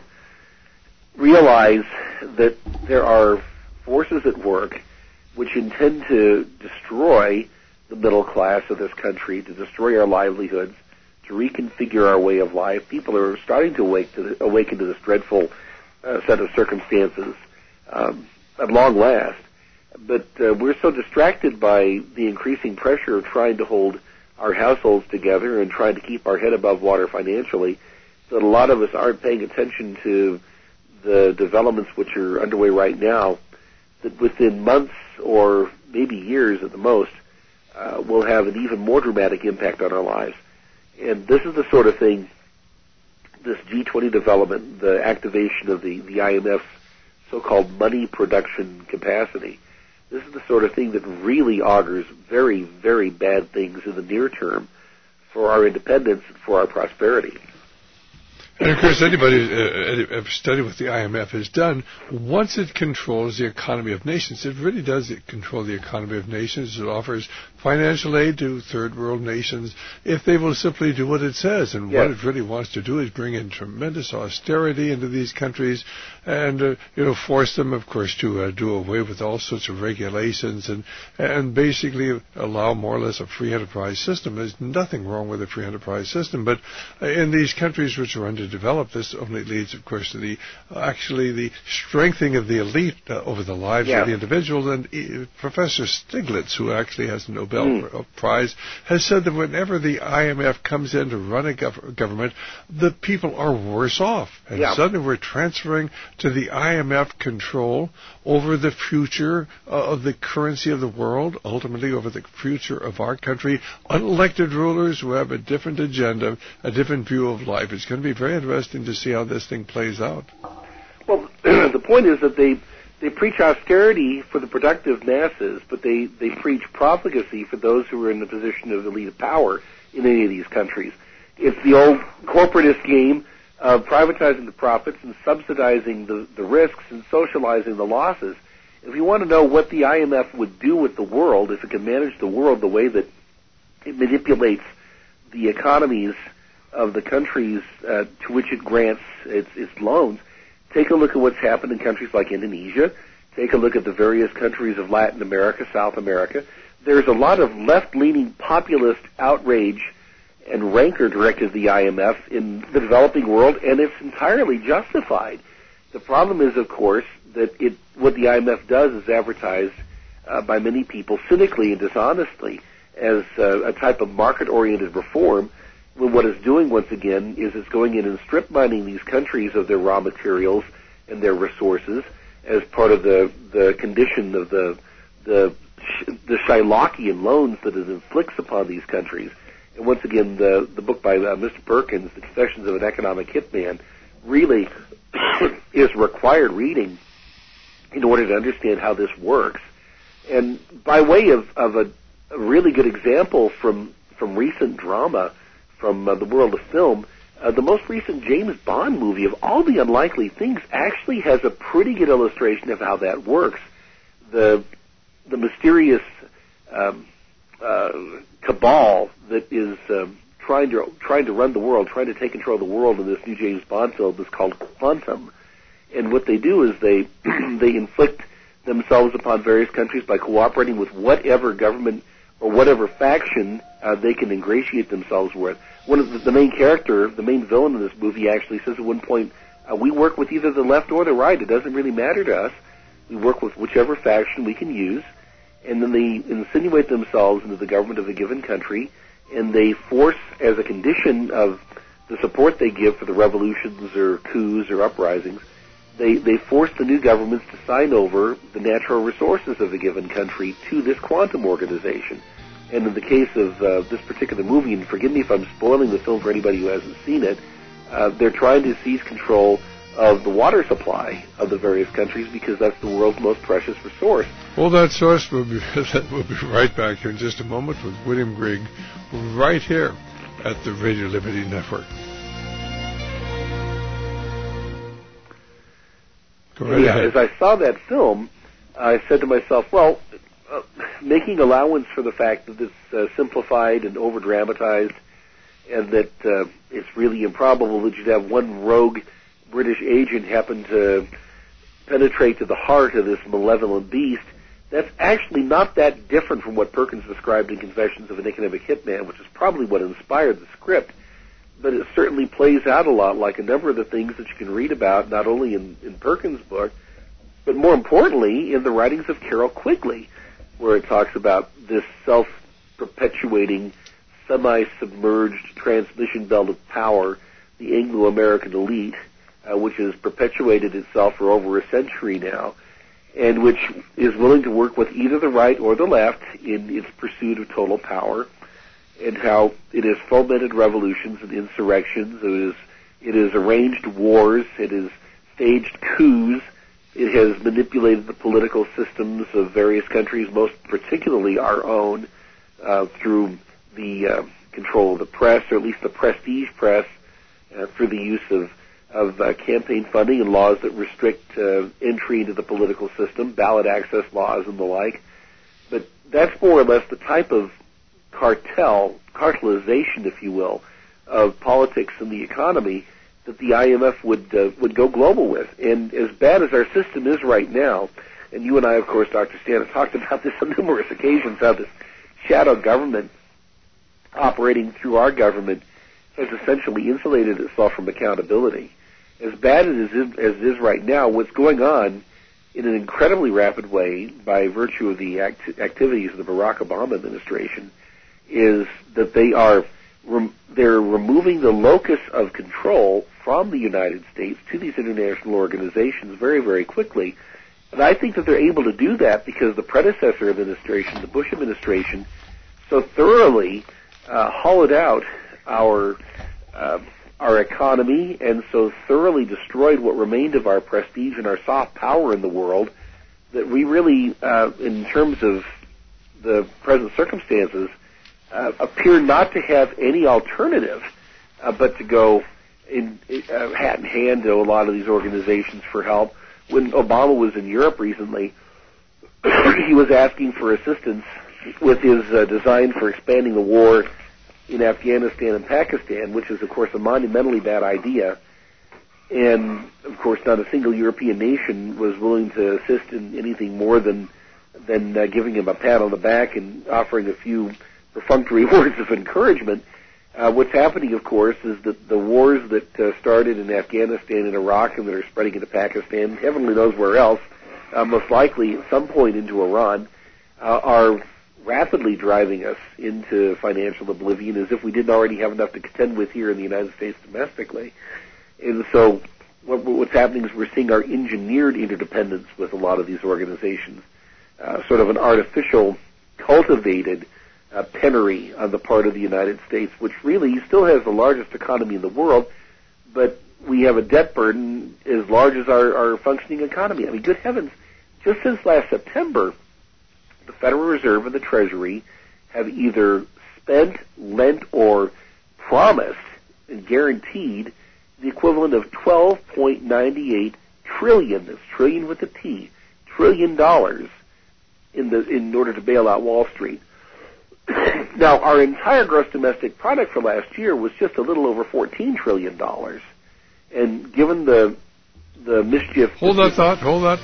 realize that there are forces at work which intend to destroy the middle class of this country, to destroy our livelihoods, to reconfigure our way of life. People are starting to awake to the, awaken to this dreadful uh, set of circumstances um, at long last. But uh, we're so distracted by the increasing pressure of trying to hold our households together and trying to keep our head above water financially that a lot of us aren't paying attention to the developments which are underway right now, that within months or maybe years at the most uh, will have an even more dramatic impact on our lives. And this is the sort of thing, this G twenty development, the activation of the, the I M F's so-called money production capacity, this is the sort of thing that really augurs very, very bad things in the near term for our independence and for our prosperity. And of course, anybody uh, ever studied what the I M F has done, once it controls the economy of nations, it really does control the economy of nations. It offers financial aid to third world nations if they will simply do what it says. And yes. What it really wants to do is bring in tremendous austerity into these countries and, uh, you know, force them, of course, to uh, do away with all sorts of regulations and, and basically allow more or less a free enterprise system. There's nothing wrong with a free enterprise system, but uh, in these countries which are under develop, this only leads, of course, to the uh, actually the strengthening of the elite uh, over the lives yeah. of the individuals. And uh, Professor Stiglitz, who actually has a Nobel mm. Prize, has said that whenever the I M F comes in to run a gov- government, the people are worse off. And yeah. suddenly we're transferring to the I M F control over the future uh, of the currency of the world, ultimately over the future of our country. Unelected rulers who have a different agenda, a different view of life. It's going to be very interesting to see how this thing plays out. Well, the point is that they they preach austerity for the productive masses, but they, they preach profligacy for those who are in the position of elite power in any of these countries. It's the old corporatist game of privatizing the profits and subsidizing the, the risks and socializing the losses. If you want to know what the I M F would do with the world, if it can manage the world the way that it manipulates the economies of the countries uh, to which it grants its, its loans, take a look at what's happened in countries like Indonesia. Take a look at the various countries of Latin America, South America. There's a lot of left-leaning populist outrage and rancor directed at the I M F in the developing world, and it's entirely justified. The problem is, of course, that it what the I M F does is advertised uh, by many people cynically and dishonestly as uh, a type of market-oriented reform, when what it's doing, once again, is it's going in and strip mining these countries of their raw materials and their resources as part of the, the condition of the the the Shylockian loans that it inflicts upon these countries. And once again, the, the book by uh, Mister Perkins, The Confessions of an Economic Hitman, really is required reading in order to understand how this works. And by way of, of a, a really good example from, from recent drama from uh, the world of film, uh, the most recent James Bond movie, of all the unlikely things, actually has a pretty good illustration of how that works. The the mysterious um, uh, cabal that is um, trying to trying to run the world, trying to take control of the world in this new James Bond film is called Quantum. And what they do is they they inflict themselves upon various countries by cooperating with whatever government or whatever faction uh, they can ingratiate themselves with. One of the, the main character, the main villain in this movie, actually says at one point, uh, "We work with either the left or the right. It doesn't really matter to us. We work with whichever faction we can use." And then they insinuate themselves into the government of a given country, and they force, as a condition of the support they give for the revolutions or coups or uprisings, they, they force the new governments to sign over the natural resources of a given country to this quantum organization. And in the case of uh, this particular movie, and forgive me if I'm spoiling the film for anybody who hasn't seen it, uh, they're trying to seize control of the water supply of the various countries because that's the world's most precious resource. Well, that source will be we'll be right back here in just a moment with William Grigg, right here at the Radio Liberty Network. Go right yeah, ahead. As I saw that film, I said to myself, well, uh, making allowance for the fact that it's uh, simplified and over-dramatized, and that uh, it's really improbable that you'd have one rogue British agent happen to penetrate to the heart of this malevolent beast, that's actually not that different from what Perkins described in Confessions of an Economic Hitman, which is probably what inspired the script. But it certainly plays out a lot like a number of the things that you can read about, not only in, in Perkins' book, but more importantly in the writings of Carroll Quigley, where it talks about this self-perpetuating, semi-submerged transmission belt of power, the Anglo-American elite, Uh, which has perpetuated itself for over a century now, and which is willing to work with either the right or the left in its pursuit of total power, and how it has fomented revolutions and insurrections, it is, it has arranged wars, it has staged coups, it has manipulated the political systems of various countries, most particularly our own, uh, through the uh, control of the press, or at least the prestige press, uh, through the use of of uh, campaign funding and laws that restrict uh, entry into the political system, ballot access laws and the like. But that's more or less the type of cartel, cartelization, if you will, of politics and the economy that the I M F would uh, would go global with. And as bad as our system is right now, and you and I, of course, Doctor Stan, have talked about this on numerous occasions, how this shadow government operating through our government has essentially insulated itself from accountability. As bad as it is, as it is right now, what's going on in an incredibly rapid way by virtue of the act- activities of the Barack Obama administration is that they are rem- they're removing the locus of control from the United States to these international organizations very, very quickly. And I think that they're able to do that because the predecessor administration, the Bush administration, so thoroughly uh, hollowed out our uh, our economy and so thoroughly destroyed what remained of our prestige and our soft power in the world that we really, uh, in terms of the present circumstances, uh, appear not to have any alternative uh, but to go in uh, hat in hand to a lot of these organizations for help. When Obama was in Europe recently, he was asking for assistance with his uh, design for expanding the war in Afghanistan and Pakistan, which is, of course, a monumentally bad idea. And, of course, not a single European nation was willing to assist in anything more than than uh, giving him a pat on the back and offering a few perfunctory words of encouragement. Uh, what's happening, of course, is that the wars that uh, started in Afghanistan and Iraq and that are spreading into Pakistan, heaven only knows where else, uh, most likely at some point into Iran, uh, are rapidly driving us into financial oblivion as if we didn't already have enough to contend with here in the United States domestically. And so what, what's happening is we're seeing our engineered interdependence with a lot of these organizations, uh, sort of an artificial, cultivated Uh, penury on the part of the United States, which really still has the largest economy in the world, but we have a debt burden as large as our, our functioning economy. I mean, good heavens, just since last September, the Federal Reserve and the Treasury have either spent, lent, or promised and guaranteed the equivalent of twelve point nine eight trillion, that's trillion with a T, trillion dollars in the in order to bail out Wall Street. Now, our entire gross domestic product for last year was just a little over fourteen trillion dollars. And given the the mischief... Hold that thought, hold that.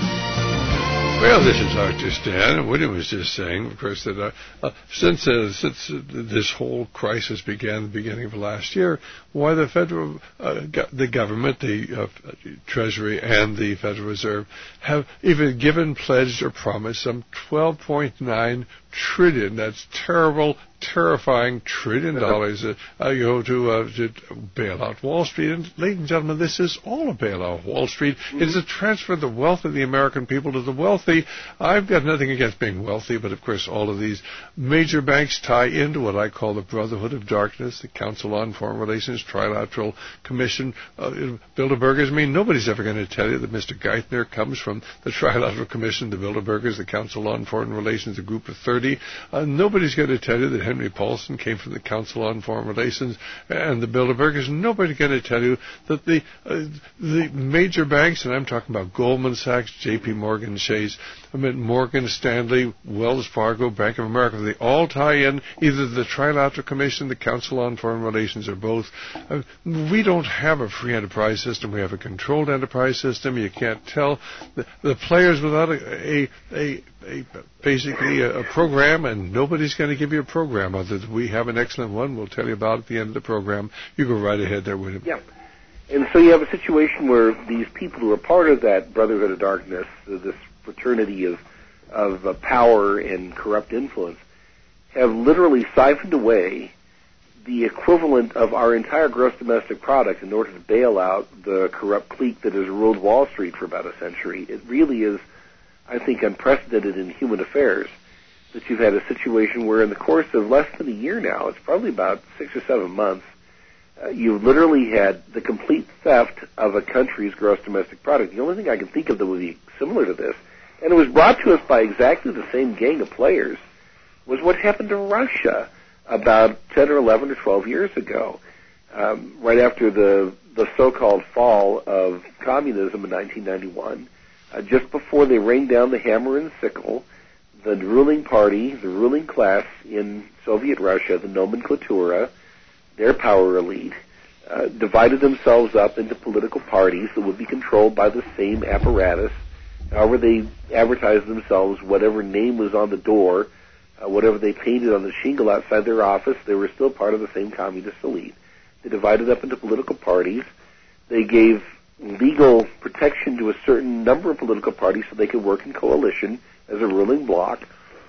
Well, this is Doctor Stan, and William was just saying, of course, that uh, uh, since uh, since uh, this whole crisis began at the beginning of last year, why the federal, uh, go- the government, the uh, Treasury, and the Federal Reserve have even given, pledged, or promised some twelve point nine trillion. That's terrible, terrifying trillion dollars uh, uh, you know, to, uh, to bail out Wall Street. And, ladies and gentlemen, this is all a bailout of Wall Street. Mm-hmm. It's a transfer of the wealth of the American people to the wealthy. I've got nothing against being wealthy, but of course all of these major banks tie into what I call the Brotherhood of Darkness, the Council on Foreign Relations, Trilateral Commission, uh, Bilderbergers. I mean, nobody's ever going to tell you that Mister Geithner comes from the Trilateral Commission, the Bilderbergers, the Council on Foreign Relations, a group of thirty. Uh, nobody's going to tell you that Henry Paulson came from the Council on Foreign Relations and the Bilderbergers. Nobody's going to tell you that the uh, the major banks, and I'm talking about Goldman Sachs, J P Morgan Chase, I mean Morgan Stanley, Wells Fargo, Bank of America, they all tie in either the Trilateral Commission, the Council on Foreign Relations, or both. Uh, we don't have a free enterprise system. We have a controlled enterprise system. You can't tell the, the players without a, a, a, a basically a, a program, and nobody's going to give you a program other than we have an excellent one. We'll tell you about it at the end of the program. You go right ahead there, William. Yeah. And so you have a situation where these people who are part of that Brotherhood of Darkness, uh, this fraternity of of uh, power and corrupt influence, have literally siphoned away the equivalent of our entire gross domestic product in order to bail out the corrupt clique that has ruled Wall Street for about a century. It really is, I think, unprecedented in human affairs that you've had a situation where in the course of less than a year now, it's probably about six or seven months, uh, you've literally had the complete theft of a country's gross domestic product. The only thing I can think of that would be similar to this, and it was brought to us by exactly the same gang of players, was what happened to Russia about ten or eleven or twelve years ago, um, right after the the so-called fall of communism in nineteen ninety-one. Uh, just before they rained down the hammer and sickle, the ruling party, the ruling class in Soviet Russia, the nomenklatura, their power elite, uh, divided themselves up into political parties that would be controlled by the same apparatus. However they advertised themselves, whatever name was on the door, uh, whatever they painted on the shingle outside their office, they were still part of the same communist elite. They divided up into political parties. They gave legal protection to a certain number of political parties so they could work in coalition as a ruling bloc.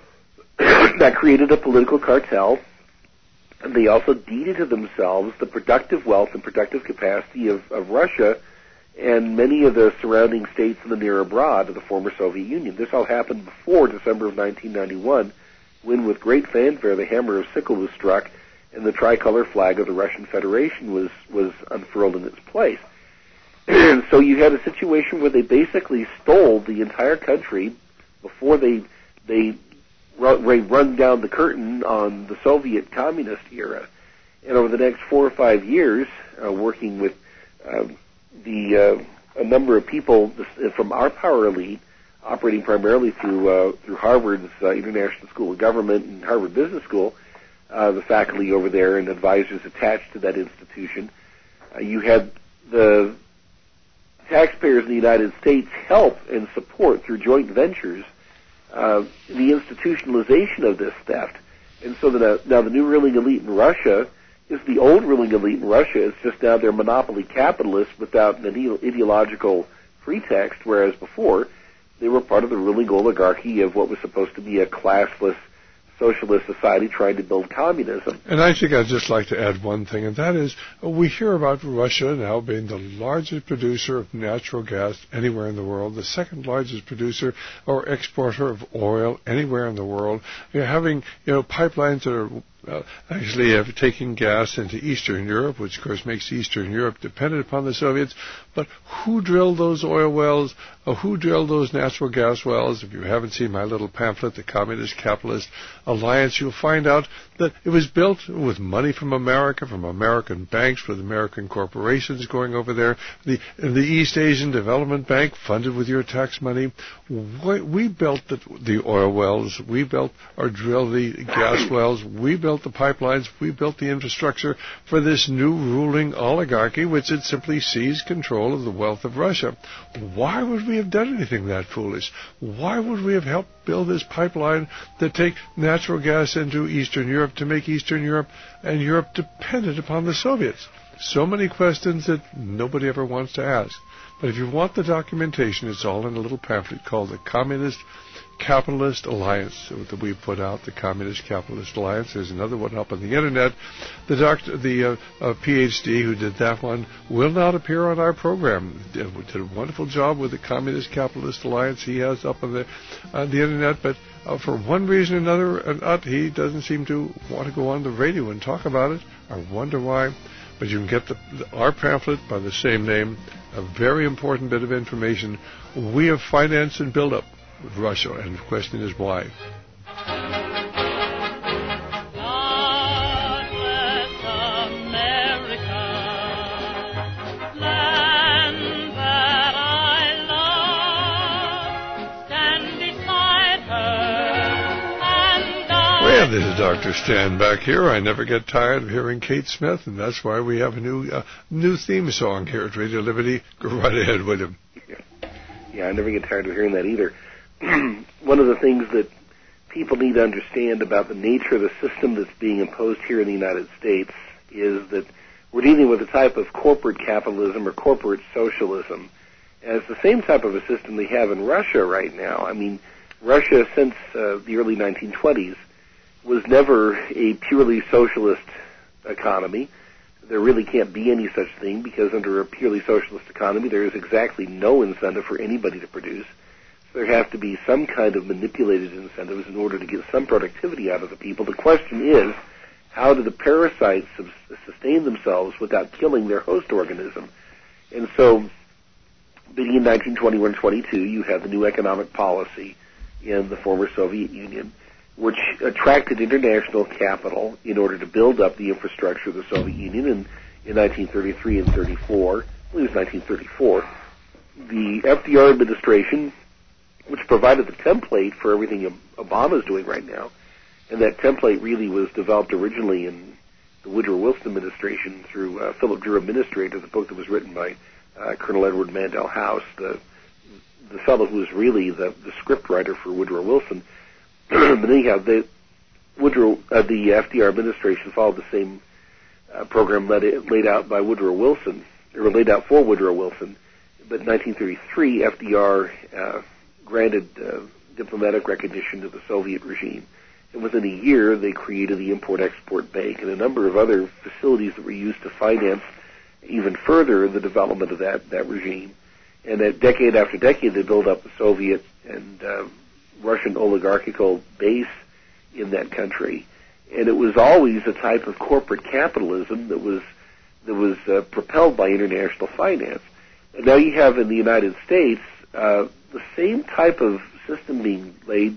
That created a political cartel. And they also deeded to themselves the productive wealth and productive capacity of, of Russia and many of the surrounding states in the near abroad of the former Soviet Union. This all happened before December of nineteen ninety-one, when with great fanfare the hammer of sickle was struck and the tricolor flag of the Russian Federation was, was unfurled in its place. And so you had a situation where they basically stole the entire country before they they run down the curtain on the Soviet communist era. And over the next four or five years, uh, working with uh, the uh, a number of people from our power elite, operating primarily through uh, through Harvard's uh, International School of Government and Harvard Business School, uh, the faculty over there and advisors attached to that institution, uh, you had the taxpayers in the United States help and support through joint ventures uh, the institutionalization of this theft. And so that, uh, now the new ruling elite in Russia is the old ruling elite in Russia. It's just now they're monopoly capitalists without an ide- ideological pretext, whereas before they were part of the ruling oligarchy of what was supposed to be a classless socialist society trying to build communism. And I think I'd just like to add one thing, and that is we hear about Russia now being the largest producer of natural gas anywhere in the world, the second largest producer or exporter of oil anywhere in the world. You're having, you know, pipelines that are uh, actually uh, taking gas into Eastern Europe, which of course makes Eastern Europe dependent upon the Soviets. But who drilled those oil wells? Uh, who drilled those natural gas wells? If you haven't seen my little pamphlet, The Communist Capitalist Alliance, you'll find out that it was built with money from America, from American banks, with American corporations going over there. The, the East Asian Development Bank, funded with your tax money. We, we built the, the oil wells. We built or drilled the gas wells. We built the pipelines. We built the infrastructure for this new ruling oligarchy, which had simply seized control of the wealth of Russia. Why would we have done anything that foolish? Why would we have helped build this pipeline that take natural gas into Eastern Europe to make Eastern Europe and Europe dependent upon the Soviets? So many questions that nobody ever wants to ask. But if you want the documentation, it's all in a little pamphlet called the Communist Capitalist Alliance that we put out, the Communist Capitalist Alliance. There's another one up on the internet. The doctor, the uh, uh, P H D who did that one will not appear on our program. Did, did a wonderful job with the Communist Capitalist Alliance. He has up on the on the internet, but uh, for one reason or another, or not, he doesn't seem to want to go on the radio and talk about it. I wonder why. But you can get the, the, our pamphlet by the same name, a very important bit of information. We have financed and built up with Russia, and the question is why. God bless America, land that I love, stand beside her and guide. Well, this is Doctor Stan back here. I never get tired of hearing Kate Smith, and that's why we have a new uh, new theme song here at Radio Liberty. Go right ahead with him. Yeah, I never get tired of hearing that either. One of the things that people need to understand about the nature of the system that's being imposed here in the United States is that we're dealing with a type of corporate capitalism or corporate socialism. And it's the same type of a system they have in Russia right now. I mean, Russia, since uh, the early nineteen twenties, was never a purely socialist economy. There really can't be any such thing because under a purely socialist economy, there is exactly no incentive for anybody to produce. There have to be some kind of manipulated incentives in order to get some productivity out of the people. The question is, how do the parasites sustain themselves without killing their host organism? And so, beginning in nineteen twenty-one twenty-two, you had the new economic policy in the former Soviet Union, which attracted international capital in order to build up the infrastructure of the Soviet Union. And in nineteen thirty-three and thirty-four, I believe it was nineteen thirty-four, the F D R administration, which provided the template for everything Obama's doing right now. And that template really was developed originally in the Woodrow Wilson administration through uh, Philip Drew Administrator, the book that was written by uh, Colonel Edward Mandell House, the the fellow who was really the, the script writer for Woodrow Wilson. But anyhow, the Woodrow, uh, the F D R administration followed the same uh, program laid, laid out by Woodrow Wilson, or laid out for Woodrow Wilson. But in nineteen thirty-three, F D R uh, granted uh, diplomatic recognition to the Soviet regime. And within a year, they created the Import-Export Bank and a number of other facilities that were used to finance even further the development of that, that regime. And that decade after decade, they built up the Soviet and uh, Russian oligarchical base in that country. And it was always a type of corporate capitalism that was that was uh, propelled by international finance. And now you have in the United States uh, the same type of system being laid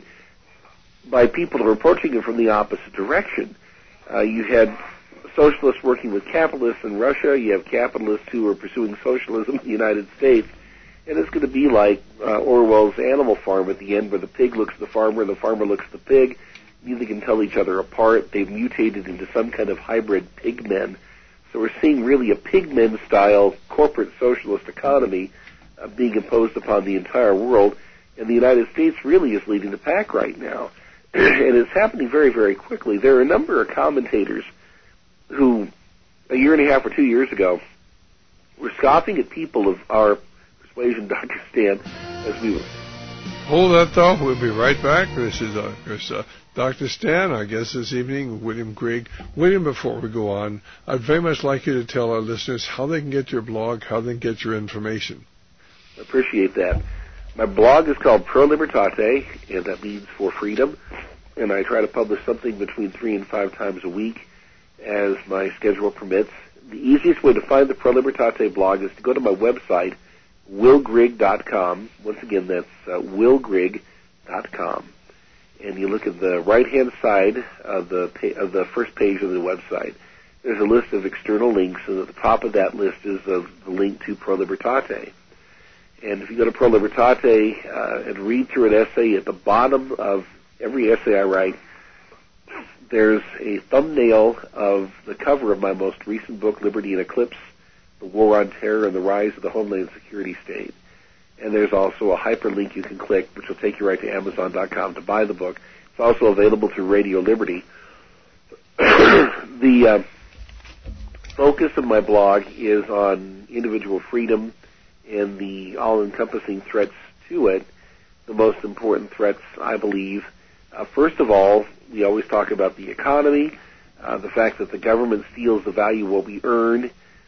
by people who are approaching it from the opposite direction. Uh, you had socialists working with capitalists in Russia. You have capitalists who are pursuing socialism in the United States. And it's going to be like uh, Orwell's Animal Farm at the end, where the pig looks at the farmer and the farmer looks at the pig. Neither can tell each other apart. They've mutated into some kind of hybrid pigmen. So we're seeing really a pigmen-style corporate socialist economy uh, being imposed upon the entire world. And the United States really is leading the pack right now. And it's happening very, very quickly. There are a number of commentators who a year and a half or two years ago were scoffing at people of our persuasion, Doctor Stan, as we were. Hold that thought. We'll be right back. This is uh, this, uh, Doctor Stan, our guest this evening, William Grigg. William, before we go on, I'd very much like you to tell our listeners how they can get your blog, how they can get your information. I appreciate that. My blog is called Pro Libertate, and that means for freedom. And I try to publish something between three and five times a week as my schedule permits. The easiest way to find the Pro Libertate blog is to go to my website, will grigg dot com. Once again, that's uh, will grigg dot com. And you look at the right-hand side of the pa- of the first page of the website. There's a list of external links, and at the top of that list is a, the link to Pro Libertate. And if you go to Pro Libertate uh, and read through an essay, at the bottom of every essay I write, there's a thumbnail of the cover of my most recent book, Liberty in Eclipse, The War on Terror and the Rise of the Homeland Security State. And there's also a hyperlink you can click, which will take you right to Amazon dot com to buy the book. It's also available through Radio Liberty. the uh, focus of my blog is on individual freedom and the all-encompassing threats to it. The most important threats, I believe, uh, first of all, we always talk about the economy, uh, the fact that the government steals the value of what we earn,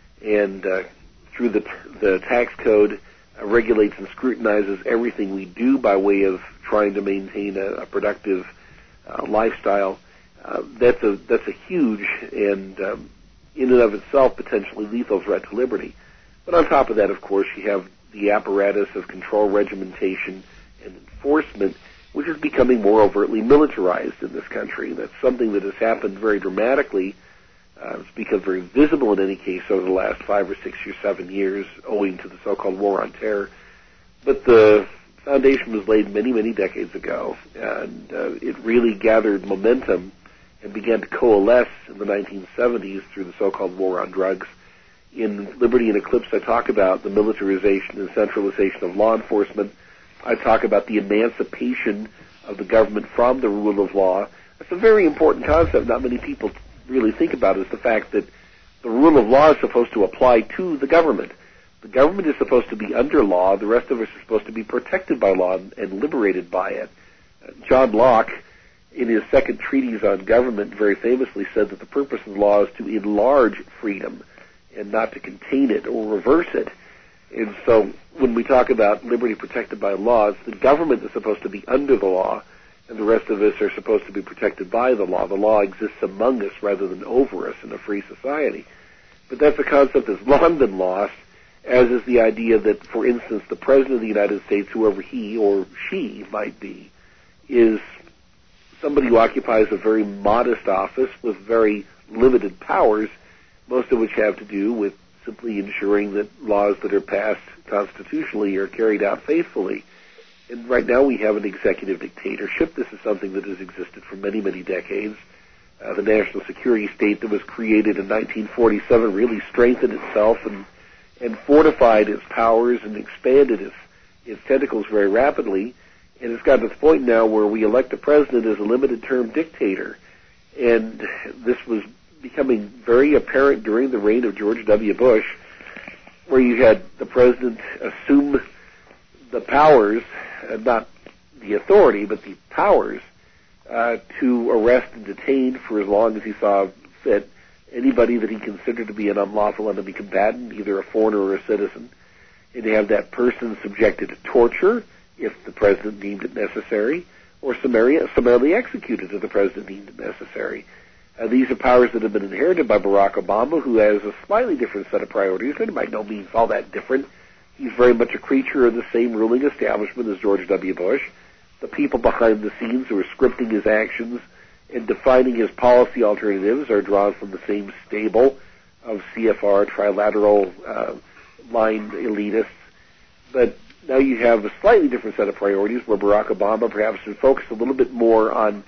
and uh, through the the tax code uh, regulates and scrutinizes everything we do by way of trying to maintain a, a productive uh, lifestyle. Uh, that's a that's a huge and um, in and of itself potentially lethal threat to liberty. But on top of that, of course, you have the apparatus of control, regimentation, and enforcement, which is becoming more overtly militarized in this country. That's something that has happened very dramatically. Uh, it's become very visible in any case over the last five or six or seven years, owing to the so-called War on Terror. But the foundation was laid many, many decades ago, and uh, it really gathered momentum and began to coalesce in the nineteen seventies through the so-called War on Drugs. In Liberty and Eclipse, I talk about the militarization and centralization of law enforcement. I talk about the emancipation of the government from the rule of law. That's a very important concept. Not many people really think about it, is the fact that the rule of law is supposed to apply to the government. The government is supposed to be under law. The rest of us are supposed to be protected by law and liberated by it. Uh, John Locke, in his second treatise on government, very famously said that the purpose of law is to enlarge freedom and not to contain it or reverse it. And so when we talk about liberty protected by law, it's the government that's supposed to be under the law, and the rest of us are supposed to be protected by the law. The law exists among us rather than over us in a free society. But that's a concept that's long been lost, as is the idea that, for instance, the President of the United States, whoever he or she might be, is somebody who occupies a very modest office with very limited powers, most of which have to do with simply ensuring that laws that are passed constitutionally are carried out faithfully. And right now we have an executive dictatorship. This is something that has existed for many, many decades. Uh, the national security state that was created in nineteen forty-seven really strengthened itself and, and fortified its powers and expanded its, its tentacles very rapidly. And it's gotten to the point now where we elect a president as a limited-term dictator. And this was becoming very apparent during the reign of George W. Bush, where you had the president assume the powers, uh, not the authority, but the powers, uh, to arrest and detain for as long as he saw fit anybody that he considered to be an unlawful enemy combatant, either a foreigner or a citizen, and to have that person subjected to torture if the president deemed it necessary, or summarily, summarily executed if the president deemed it necessary. Uh, these are powers that have been inherited by Barack Obama, who has a slightly different set of priorities, and by no means all that different. He's very much a creature of the same ruling establishment as George W. Bush. The people behind the scenes who are scripting his actions and defining his policy alternatives are drawn from the same stable of C F R, trilateral uh, line elitists. But now you have a slightly different set of priorities where Barack Obama perhaps should focus a little bit more on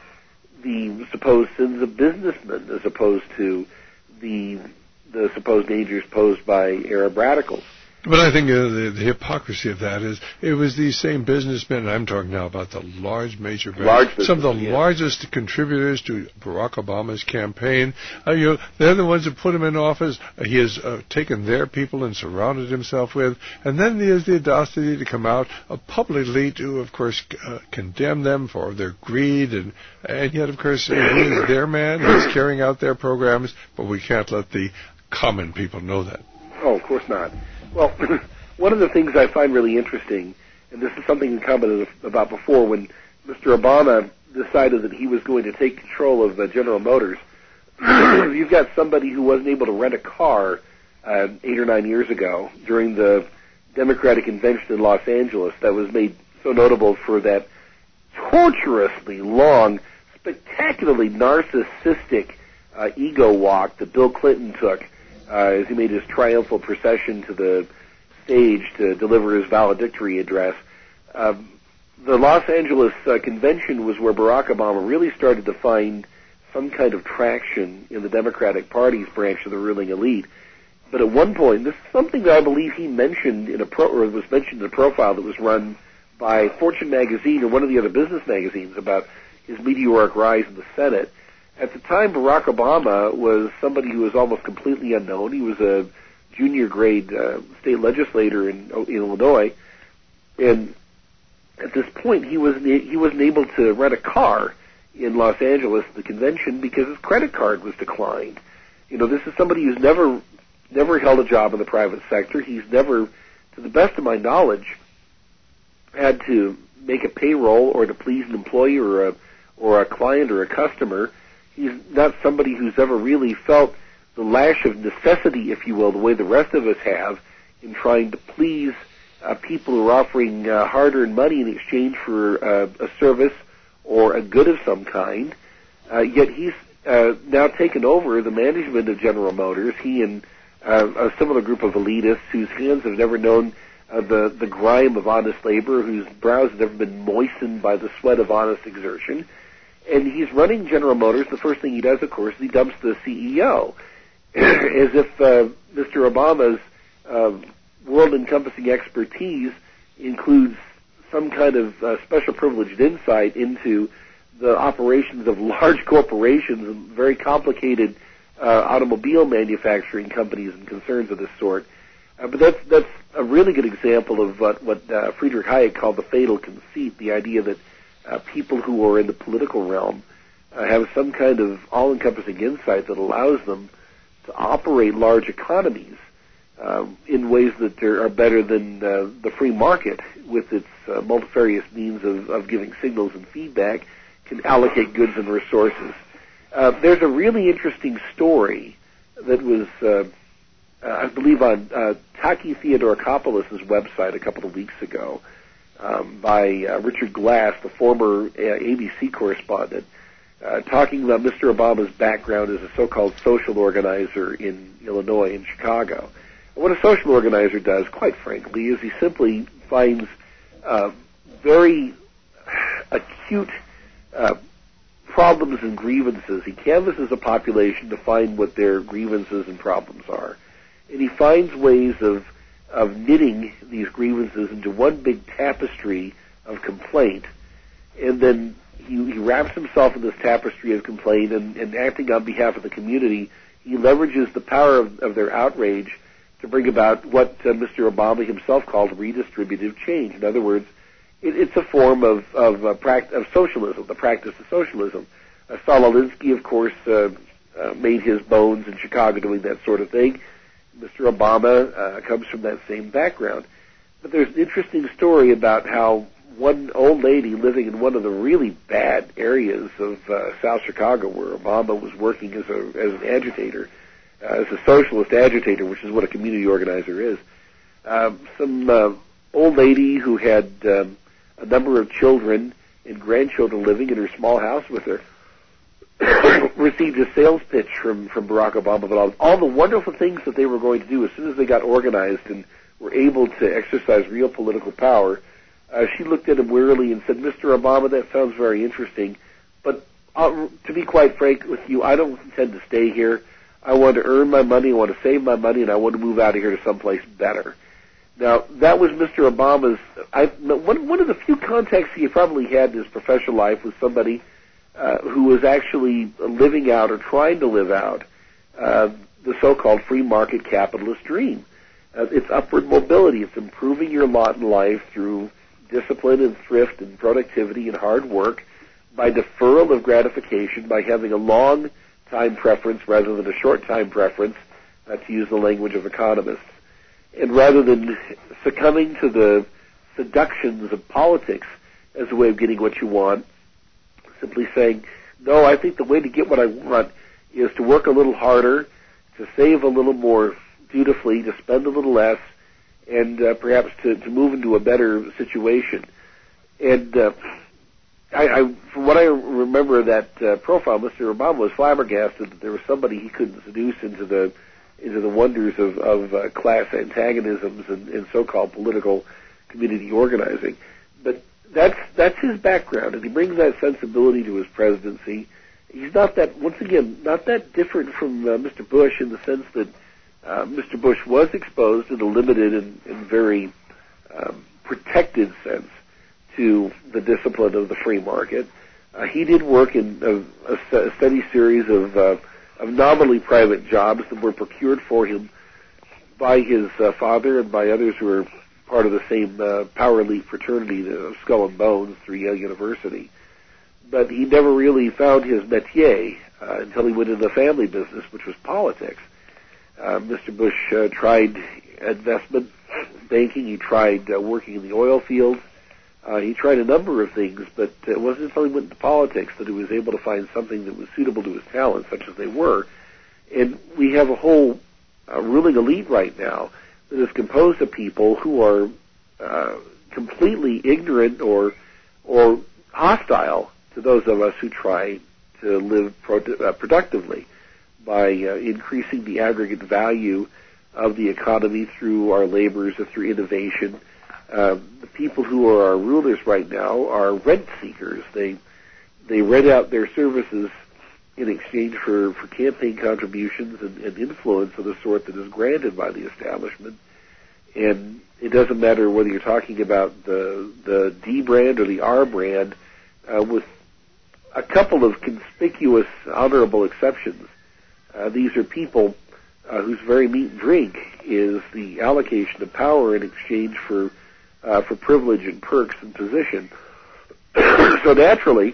the supposed sins of businessmen as opposed to the the supposed dangers posed by Arab radicals. But I think uh, the, the hypocrisy of that is it was these same businessmen, and I'm talking now about the large major large banks, some of the yeah. largest contributors to Barack Obama's campaign. Uh, you know, they're the ones that put him in office. Uh, he has uh, taken their people and surrounded himself with, and then he has the audacity to come out uh, publicly to, of course, uh, condemn them for their greed, and and yet, of course, he is their man. He's carrying out their programs, but we can't let the common people know that. Oh, of course not. Well, one of the things I find really interesting, and this is something we commented about before, when Mister Obama decided that he was going to take control of uh, General Motors, you've got somebody who wasn't able to rent a car uh, eight or nine years ago during the Democratic convention in Los Angeles that was made so notable for that torturously long, spectacularly narcissistic uh, ego walk that Bill Clinton took Uh, as he made his triumphal procession to the stage to deliver his valedictory address. Um, the Los Angeles uh, convention was where Barack Obama really started to find some kind of traction in the Democratic Party's branch of the ruling elite. But at one point, this is something that I believe he mentioned in a pro, or was mentioned in a profile that was run by Fortune magazine or one of the other business magazines about his meteoric rise in the Senate. At the time, Barack Obama was somebody who was almost completely unknown. He was a junior grade uh, state legislator in, in Illinois, and at this point, he wasn't he wasn't able to rent a car in Los Angeles at the convention because his credit card was declined. You know, this is somebody who's never never held a job in the private sector. He's never, to the best of my knowledge, had to make a payroll or to please an employee or a or a client or a customer. He's not somebody who's ever really felt the lash of necessity, if you will, the way the rest of us have in trying to please uh, people who are offering uh, hard-earned money in exchange for uh, a service or a good of some kind. Uh, yet he's uh, now taken over the management of General Motors. He and uh, a similar group of elitists whose hands have never known uh, the, the grime of honest labor, whose brows have never been moistened by the sweat of honest exertion. And he's running General Motors. The first thing he does, of course, is he dumps the C E O, as if uh, Mister Obama's uh, world-encompassing expertise includes some kind of uh, special privileged insight into the operations of large corporations and very complicated uh, automobile manufacturing companies and concerns of this sort. Uh, but that's that's a really good example of what, what uh, Friedrich Hayek called the fatal conceit, the idea that Uh, people who are in the political realm uh, have some kind of all-encompassing insight that allows them to operate large economies uh, in ways that are, are better than uh, the free market, with its uh, multifarious means of, of giving signals and feedback, can allocate goods and resources. Uh, there's a really interesting story that was, uh, uh, I believe, on uh, Taki Theodorakopoulos' website a couple of weeks ago, Um, by uh, Richard Glass, the former uh, A B C correspondent, uh, talking about Mister Obama's background as a so-called social organizer in Illinois and Chicago. And what a social organizer does, quite frankly, is he simply finds uh, very acute uh, problems and grievances. He canvasses a population to find what their grievances and problems are. And he finds ways of of knitting these grievances into one big tapestry of complaint, and then he, he wraps himself in this tapestry of complaint, and, and acting on behalf of the community, he leverages the power of, of their outrage to bring about what uh, Mister Obama himself called redistributive change. In other words, it, it's a form of of, uh, pract- of socialism, the practice of socialism. Uh, Saul Alinsky, of course, uh, uh, made his bones in Chicago doing that sort of thing. Mister Obama uh, comes from that same background. But there's an interesting story about how one old lady living in one of the really bad areas of uh, South Chicago, where Obama was working as a as an agitator, uh, as a socialist agitator, which is what a community organizer is. Um, some uh, old lady who had um, a number of children and grandchildren living in her small house with her received a sales pitch from, from Barack Obama about all, all the wonderful things that they were going to do as soon as they got organized and were able to exercise real political power. Uh, she looked at him wearily and said, Mister Obama, that sounds very interesting, but uh, to be quite frank with you, I don't intend to stay here. I want to earn my money, I want to save my money, and I want to move out of here to someplace better. Now, that was Mister Obama's, I, one, one of the few contacts he probably had in his professional life was somebody uh, who was actually living out or trying to live out uh, the so-called free market capitalist dream. Uh, it's upward mobility. It's improving your lot in life through discipline and thrift and productivity and hard work by deferral of gratification, by having a long time preference rather than a short time preference, uh, to use the language of economists. And rather than succumbing to the seductions of politics as a way of getting what you want, simply saying, no, I think the way to get what I want is to work a little harder, to save a little more dutifully, to spend a little less, and uh, perhaps to, to move into a better situation. And uh, I, I, from what I remember of that uh, profile, Mister Obama was flabbergasted that there was somebody he couldn't seduce into the into the wonders of, of uh, class antagonisms and, and so-called political community organizing. But that's that's his background, and he brings that sensibility to his presidency. He's not that, once again, not that different from uh, Mister Bush in the sense that uh, Mister Bush was exposed in a limited and, and very um, protected sense to the discipline of the free market. Uh, he did work in a, a, a steady series of uh, of nominally private jobs that were procured for him by his uh, father and by others who were part of the same uh, power elite fraternity, the Skull and Bones, through Yale University. But he never really found his métier uh, until he went into the family business, which was politics. Uh, Mister Bush uh, tried investment banking. He tried uh, working in the oil fields. Uh, he tried a number of things, but it wasn't until he went into politics that he was able to find something that was suitable to his talents, such as they were. And we have a whole uh, ruling elite right now that is composed of people who are uh, completely ignorant or or hostile to those of us who try to live pro- uh, productively by uh, increasing the aggregate value of the economy through our labors or through innovation. Uh, the people who are our rulers right now are rent seekers. They they rent out their services in exchange for, for campaign contributions and, and influence of the sort that is granted by the establishment. And it doesn't matter whether you're talking about the the D brand or the R brand, uh, with a couple of conspicuous, honorable exceptions. Uh, these are people uh, whose very meat and drink is the allocation of power in exchange for Uh, for privilege and perks and position. So naturally,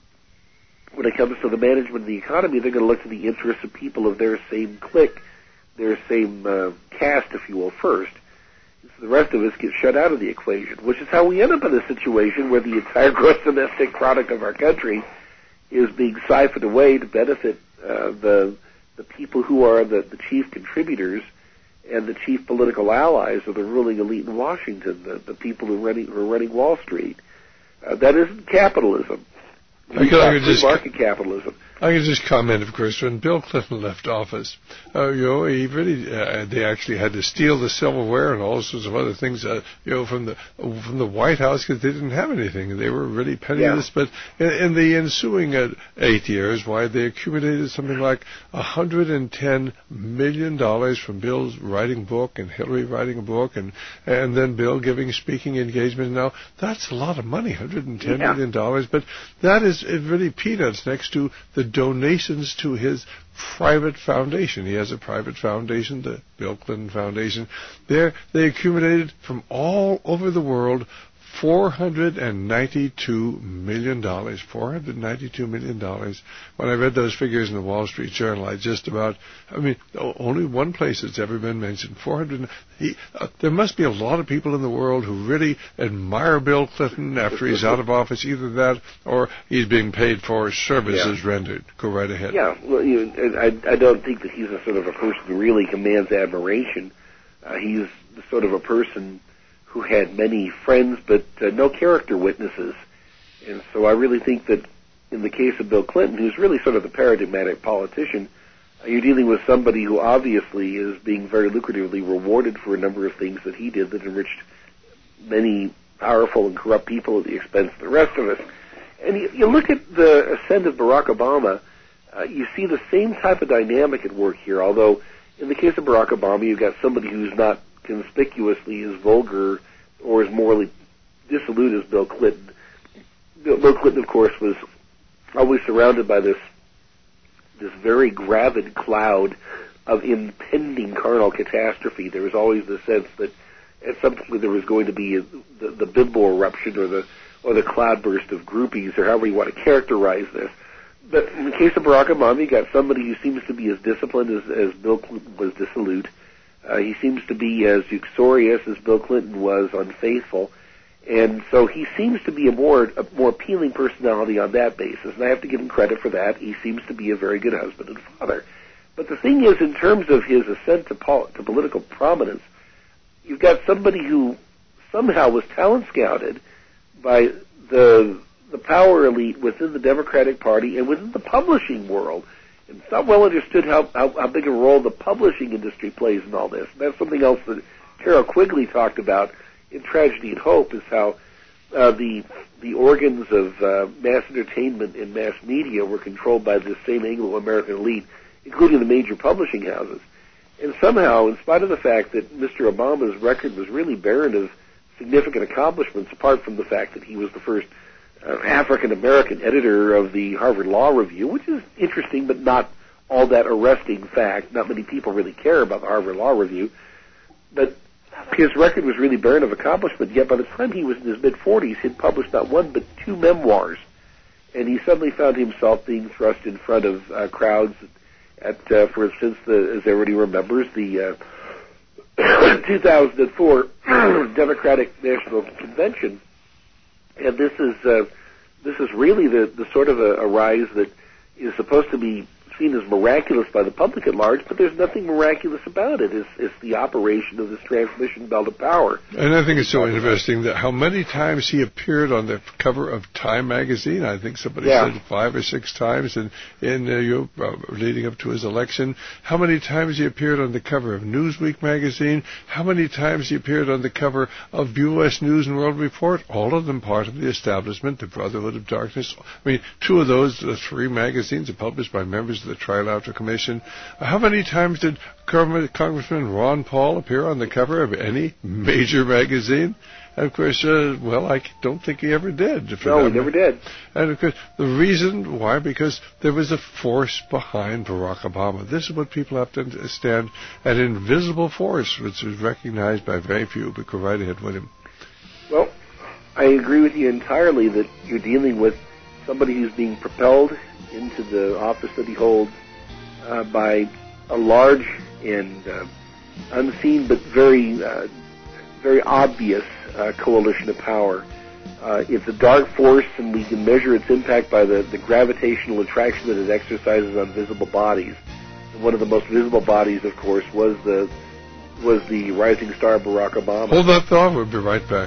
when it comes to the management of the economy, they're going to look to the interests of people of their same clique, their same uh, caste, if you will, first. So the rest of us get shut out of the equation, which is how we end up in a situation where the entire gross domestic product of our country is being siphoned away to benefit uh, the the people who are the, the chief contributors and the chief political allies of the ruling elite in Washington, the, the people who are running, who are running Wall Street. Uh, that isn't capitalism. I could, I could just, market capitalism. I can just comment, of course, when Bill Clinton left office, uh, you know, he really, uh, they actually had to steal the silverware and all sorts of other things, uh, you know, from the from the White House because they didn't have anything. They were really penniless. Yeah. But in, in the ensuing uh, eight years, why they accumulated something like one hundred ten million dollars from Bill's writing book and Hillary writing a book and and then Bill giving speaking engagements. Now that's a lot of money, one hundred ten yeah. million dollars. But that is it really peanuts next to the donations to his private foundation. He has a private foundation, the Bill Clinton Foundation. There, they accumulated from all over the world four hundred ninety-two million dollars. four hundred ninety-two million dollars. When I read those figures in the Wall Street Journal, I just about, I mean, only one place it's ever been mentioned. four hundred. He, uh, there must be a lot of people in the world who really admire Bill Clinton after he's out of office. Either that or he's being paid for services yeah. rendered. Go right ahead. Yeah, well, you know, I, I don't think that he's a sort of a person who really commands admiration. Uh, he's the sort of a person who had many friends but uh, no character witnesses. And so I really think that in the case of Bill Clinton, who's really sort of the paradigmatic politician, uh, you're dealing with somebody who obviously is being very lucratively rewarded for a number of things that he did that enriched many powerful and corrupt people at the expense of the rest of us. And you, you look at the ascent of Barack Obama, uh, you see the same type of dynamic at work here, although in the case of Barack Obama, you've got somebody who's not conspicuously as vulgar or as morally dissolute as Bill Clinton. Bill, Bill Clinton, of course, was always surrounded by this this very gravid cloud of impending carnal catastrophe. There was always the sense that at some point there was going to be a, the, the bimbo eruption or the or the cloudburst of groupies, or however you want to characterize this. But in the case of Barack Obama, you got somebody who seems to be as disciplined as, as Bill Clinton was dissolute. Uh, he seems to be as uxorious as Bill Clinton was unfaithful. And so he seems to be a more a more appealing personality on that basis, and I have to give him credit for that. He seems to be a very good husband and father. But the thing is, in terms of his ascent to, pol- to political prominence, you've got somebody who somehow was talent scouted by the the power elite within the Democratic Party and within the publishing world. And it's not well understood how, how, how big a role the publishing industry plays in all this. And that's something else that Carol Quigley talked about in Tragedy and Hope, is how uh, the the organs of uh, mass entertainment and mass media were controlled by the same Anglo-American elite, including the major publishing houses. And somehow, in spite of the fact that Mister Obama's record was really barren of significant accomplishments, apart from the fact that he was the first uh, African-American editor of the Harvard Law Review, which is interesting but not all that arresting fact. Not many people really care about the Harvard Law Review. But his record was really barren of accomplishment, yet by the time he was in his mid-forties, he'd published not one but two memoirs. And he suddenly found himself being thrust in front of uh, crowds at, uh, for instance, the, as everybody remembers, the uh, two thousand four Democratic National Convention. And this is uh, this is really the, the sort of a, a rise that is supposed to be seen as miraculous by the public at large, but there's nothing miraculous about it. It's, it's the operation of this transmission belt of power. And I think it's so interesting that how many times he appeared on the cover of Time magazine. I think somebody yeah. said five or six times in, in uh, you know, uh, leading up to his election. How many times he appeared on the cover of Newsweek magazine. How many times he appeared on the cover of U S News and World Report. All of them part of the establishment, the Brotherhood of Darkness. I mean, two of those, the three magazines are published by members of the Trilateral Commission. How many times did Congressman Ron Paul appear on the cover of any major magazine? And of course, uh, well, I don't think he ever did. No, he never did. And of course, the reason why, because there was a force behind Barack Obama. This is what people have to understand, an invisible force, which is recognized by very few, but go right ahead with him. Well, I agree with you entirely that you're dealing with somebody who's being propelled into the office that he holds uh, by a large and uh, unseen but very uh, very obvious uh, coalition of power. Uh, it's a dark force, and we can measure its impact by the, the gravitational attraction that it exercises on visible bodies. And one of the most visible bodies, of course, was the was the rising star Barack Obama. Hold that thought. We'll be right back.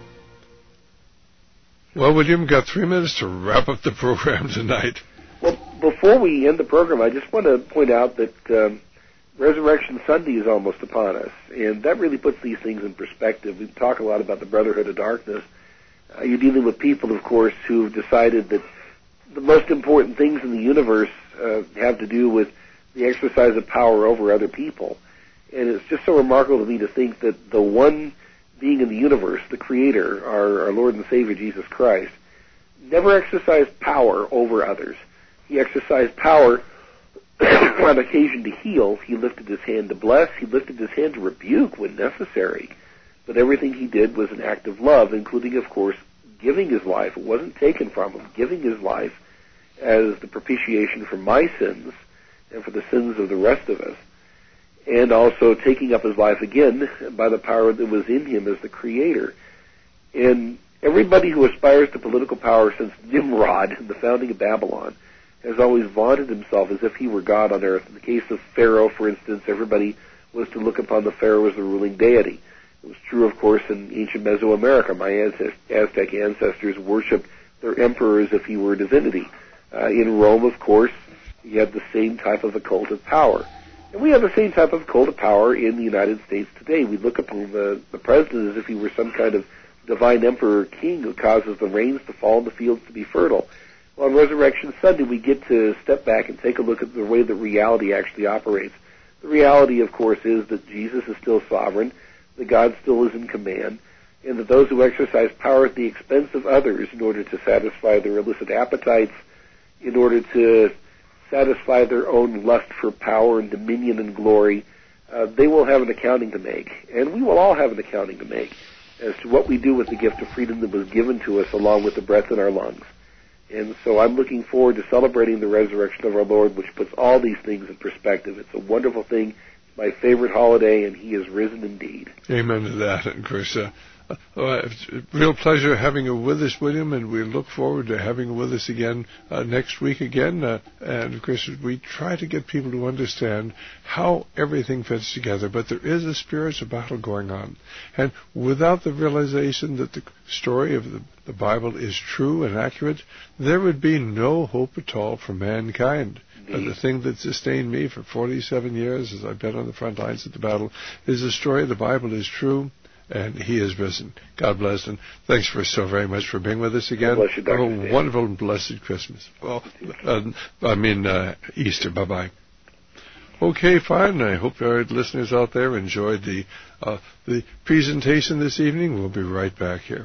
Well, William, got three minutes to wrap up the program tonight. Well, before we end the program, I just want to point out that um, Resurrection Sunday is almost upon us, and that really puts these things in perspective. We talk a lot about the Brotherhood of Darkness. Uh, you're dealing with people, of course, who've decided that the most important things in the universe uh, have to do with the exercise of power over other people. And it's just so remarkable to me to think that the one being in the universe, the Creator, our, our Lord and Savior Jesus Christ, never exercised power over others. He exercised power on occasion to heal. He lifted his hand to bless. He lifted his hand to rebuke when necessary. But everything he did was an act of love, including, of course, giving his life. It wasn't taken from him. Giving his life as the propitiation for my sins and for the sins of the rest of us. And also taking up his life again by the power that was in him as the Creator. And everybody who aspires to political power since Nimrod and the founding of Babylon has always vaunted himself as if he were God on earth. In the case of Pharaoh, for instance, everybody was to look upon the Pharaoh as the ruling deity. It was true, of course, in ancient Mesoamerica. My Aztec ancestors worshipped their emperor as if he were a divinity. Uh, in Rome, of course, you had the same type of a cult of power. And we have the same type of cult of power in the United States today. We look upon the, the president as if he were some kind of divine emperor or king who causes the rains to fall and the fields to be fertile. Well, on Resurrection Sunday, we get to step back and take a look at the way that reality actually operates. The reality, of course, is that Jesus is still sovereign, that God still is in command, and that those who exercise power at the expense of others in order to satisfy their illicit appetites, in order to satisfy their own lust for power and dominion and glory, uh, they will have an accounting to make. And we will all have an accounting to make as to what we do with the gift of freedom that was given to us along with the breath in our lungs. And so I'm looking forward to celebrating the resurrection of our Lord, which puts all these things in perspective. It's a wonderful thing. It's my favorite holiday, and He is risen indeed. Amen to that. And, of course, uh, uh, it's a real pleasure having you with us, William, and we look forward to having you with us again uh, next week again. Uh, and, of course, we try to get people to understand how everything fits together, but there is a spiritual battle going on. And without the realization that the story of the, the Bible is true and accurate, there would be no hope at all for mankind. Uh, the thing that sustained me for forty-seven years as I've been on the front lines of the battle is the story of the Bible is true, and He is risen. God bless, and thanks for so very much for being with us again. God bless you, Doctor Have a Stan. wonderful and blessed Christmas. Well, uh, I mean uh, Easter. Bye-bye. Okay, fine. I hope our listeners out there enjoyed the uh, the presentation this evening. We'll be right back here.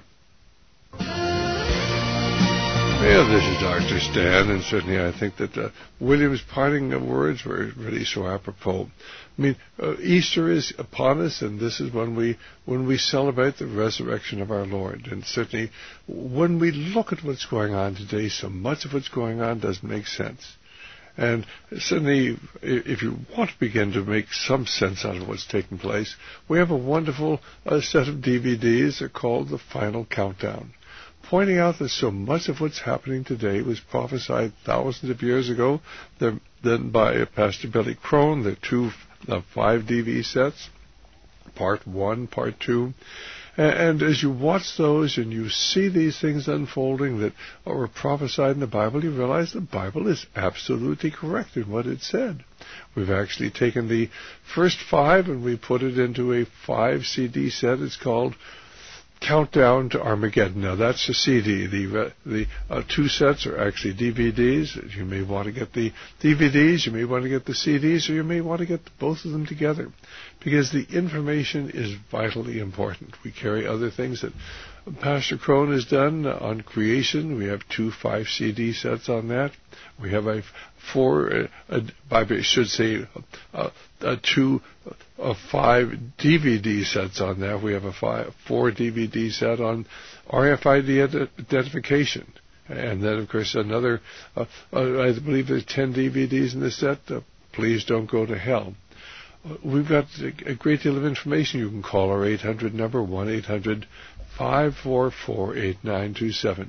Well, this is Doctor Stan, and certainly I think that uh, William's parting words were really so apropos. I mean, uh, Easter is upon us, and this is when we when we celebrate the resurrection of our Lord. And certainly, when we look at what's going on today, so much of what's going on doesn't make sense. And certainly, if you want to begin to make some sense out of what's taking place, we have a wonderful uh, set of D V Ds. They're called The Final Countdown, pointing out that so much of what's happening today was prophesied thousands of years ago, then by Pastor Billy Crone. There are two, uh, five D V D sets, part one, part two. And as you watch those and you see these things unfolding that were prophesied in the Bible, you realize the Bible is absolutely correct in what it said. We've actually taken the first five and we put it into a five C D set. It's called Countdown to Armageddon. Now that's a C D. The the uh, two sets are actually D V Ds. You may want to get the D V Ds, you may want to get the C Ds, or you may want to get both of them together, because the information is vitally important. We carry other things that Pastor Crone has done on creation. We have two five C D sets on that. We have a four, uh, I should say, uh, uh, two, uh, five D V D sets on that. We have a five, four D V D set on R F I D identification. And then, of course, another, uh, uh, I believe there's ten D V Ds in this set. Uh, Please Don't Go to Hell. Uh, we've got a, a great deal of information. You can call our eight hundred number, one eight hundred five four four eight nine two seven.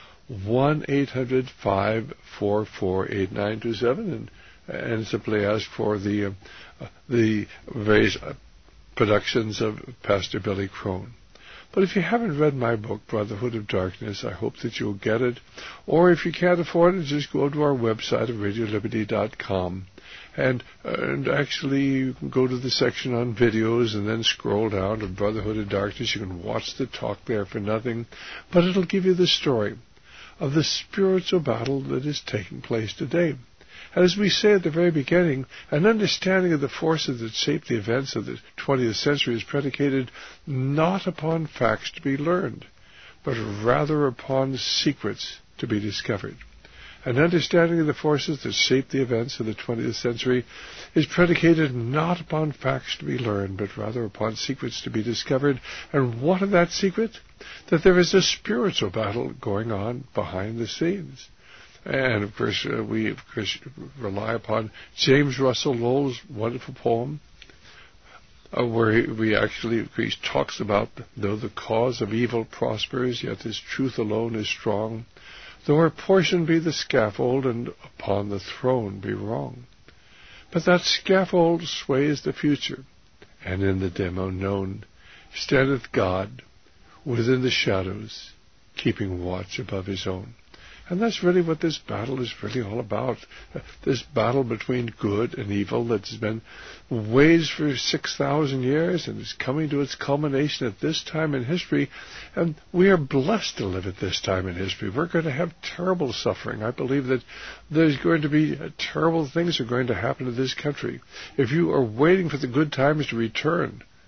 one eight hundred five four four eight nine two seven, and, and simply ask for the, uh, the various uh, productions of Pastor Billy Crone. But if you haven't read my book, Brotherhood of Darkness, I hope that you'll get it. Or if you can't afford it, just go to our website at radio liberty dot com. And, uh, and actually, you can go to the section on videos and then scroll down to Brotherhood of Darkness. You can watch the talk there for nothing. But it'll give you the story of the spiritual battle that is taking place today. And as we say at the very beginning, an understanding of the forces that shape the events of the twentieth century is predicated not upon facts to be learned, but rather upon secrets to be discovered. An understanding of the forces that shape the events of the twentieth century is predicated not upon facts to be learned, but rather upon secrets to be discovered. And what of that secret? That there is a spiritual battle going on behind the scenes. And, of course, uh, we of course, rely upon James Russell Lowell's wonderful poem, uh, where he, we actually he talks about, though the cause of evil prospers, yet his truth alone is strong. Though our portion be the scaffold, and upon the throne be wrong. But that scaffold sways the future, and in the dim unknown standeth God within the shadows, keeping watch above his own. And that's really what this battle is really all about. Uh, this battle between good and evil that's been waged for six thousand years and is coming to its culmination at this time in history. And we are blessed to live at this time in history. We're going to have terrible suffering. I believe that there's going to be uh, terrible things are going to happen to this country. If you are waiting for the good times to return,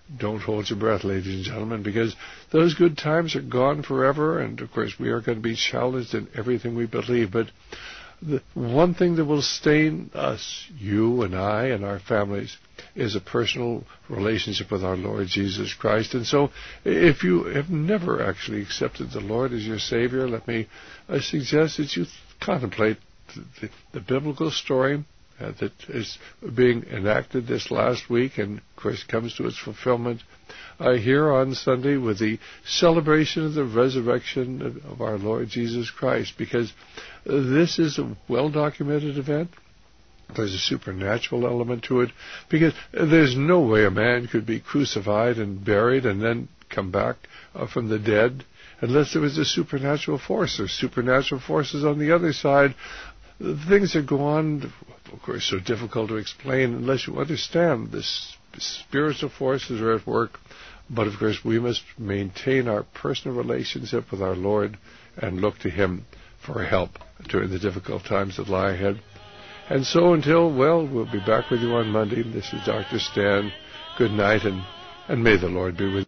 don't hold your breath, ladies and gentlemen, because those good times are gone forever, and of course we are going to be challenged in everything we believe. But the one thing that will sustain us, you and I and our families, is a personal relationship with our Lord Jesus Christ. And so if you have never actually accepted the Lord as your Savior, let me uh, suggest that you contemplate the, the, the biblical story uh, that is being enacted this last week and, of course, comes to its fulfillment uh, here on Sunday with the celebration of the resurrection of, of our Lord Jesus Christ, because uh, this is a well-documented event. There's a supernatural element to it, because there's no way a man could be crucified and buried and then come back uh, from the dead unless there was a supernatural force. There's supernatural forces on the other side. Things that go on, of course, so difficult to explain unless you understand this. Spiritual forces are at work, but of course we must maintain our personal relationship with our Lord and look to Him for help during the difficult times that lie ahead. And so until, well, we'll be back with you on Monday. This is Doctor Stan. Good night, and, and may the Lord be with you.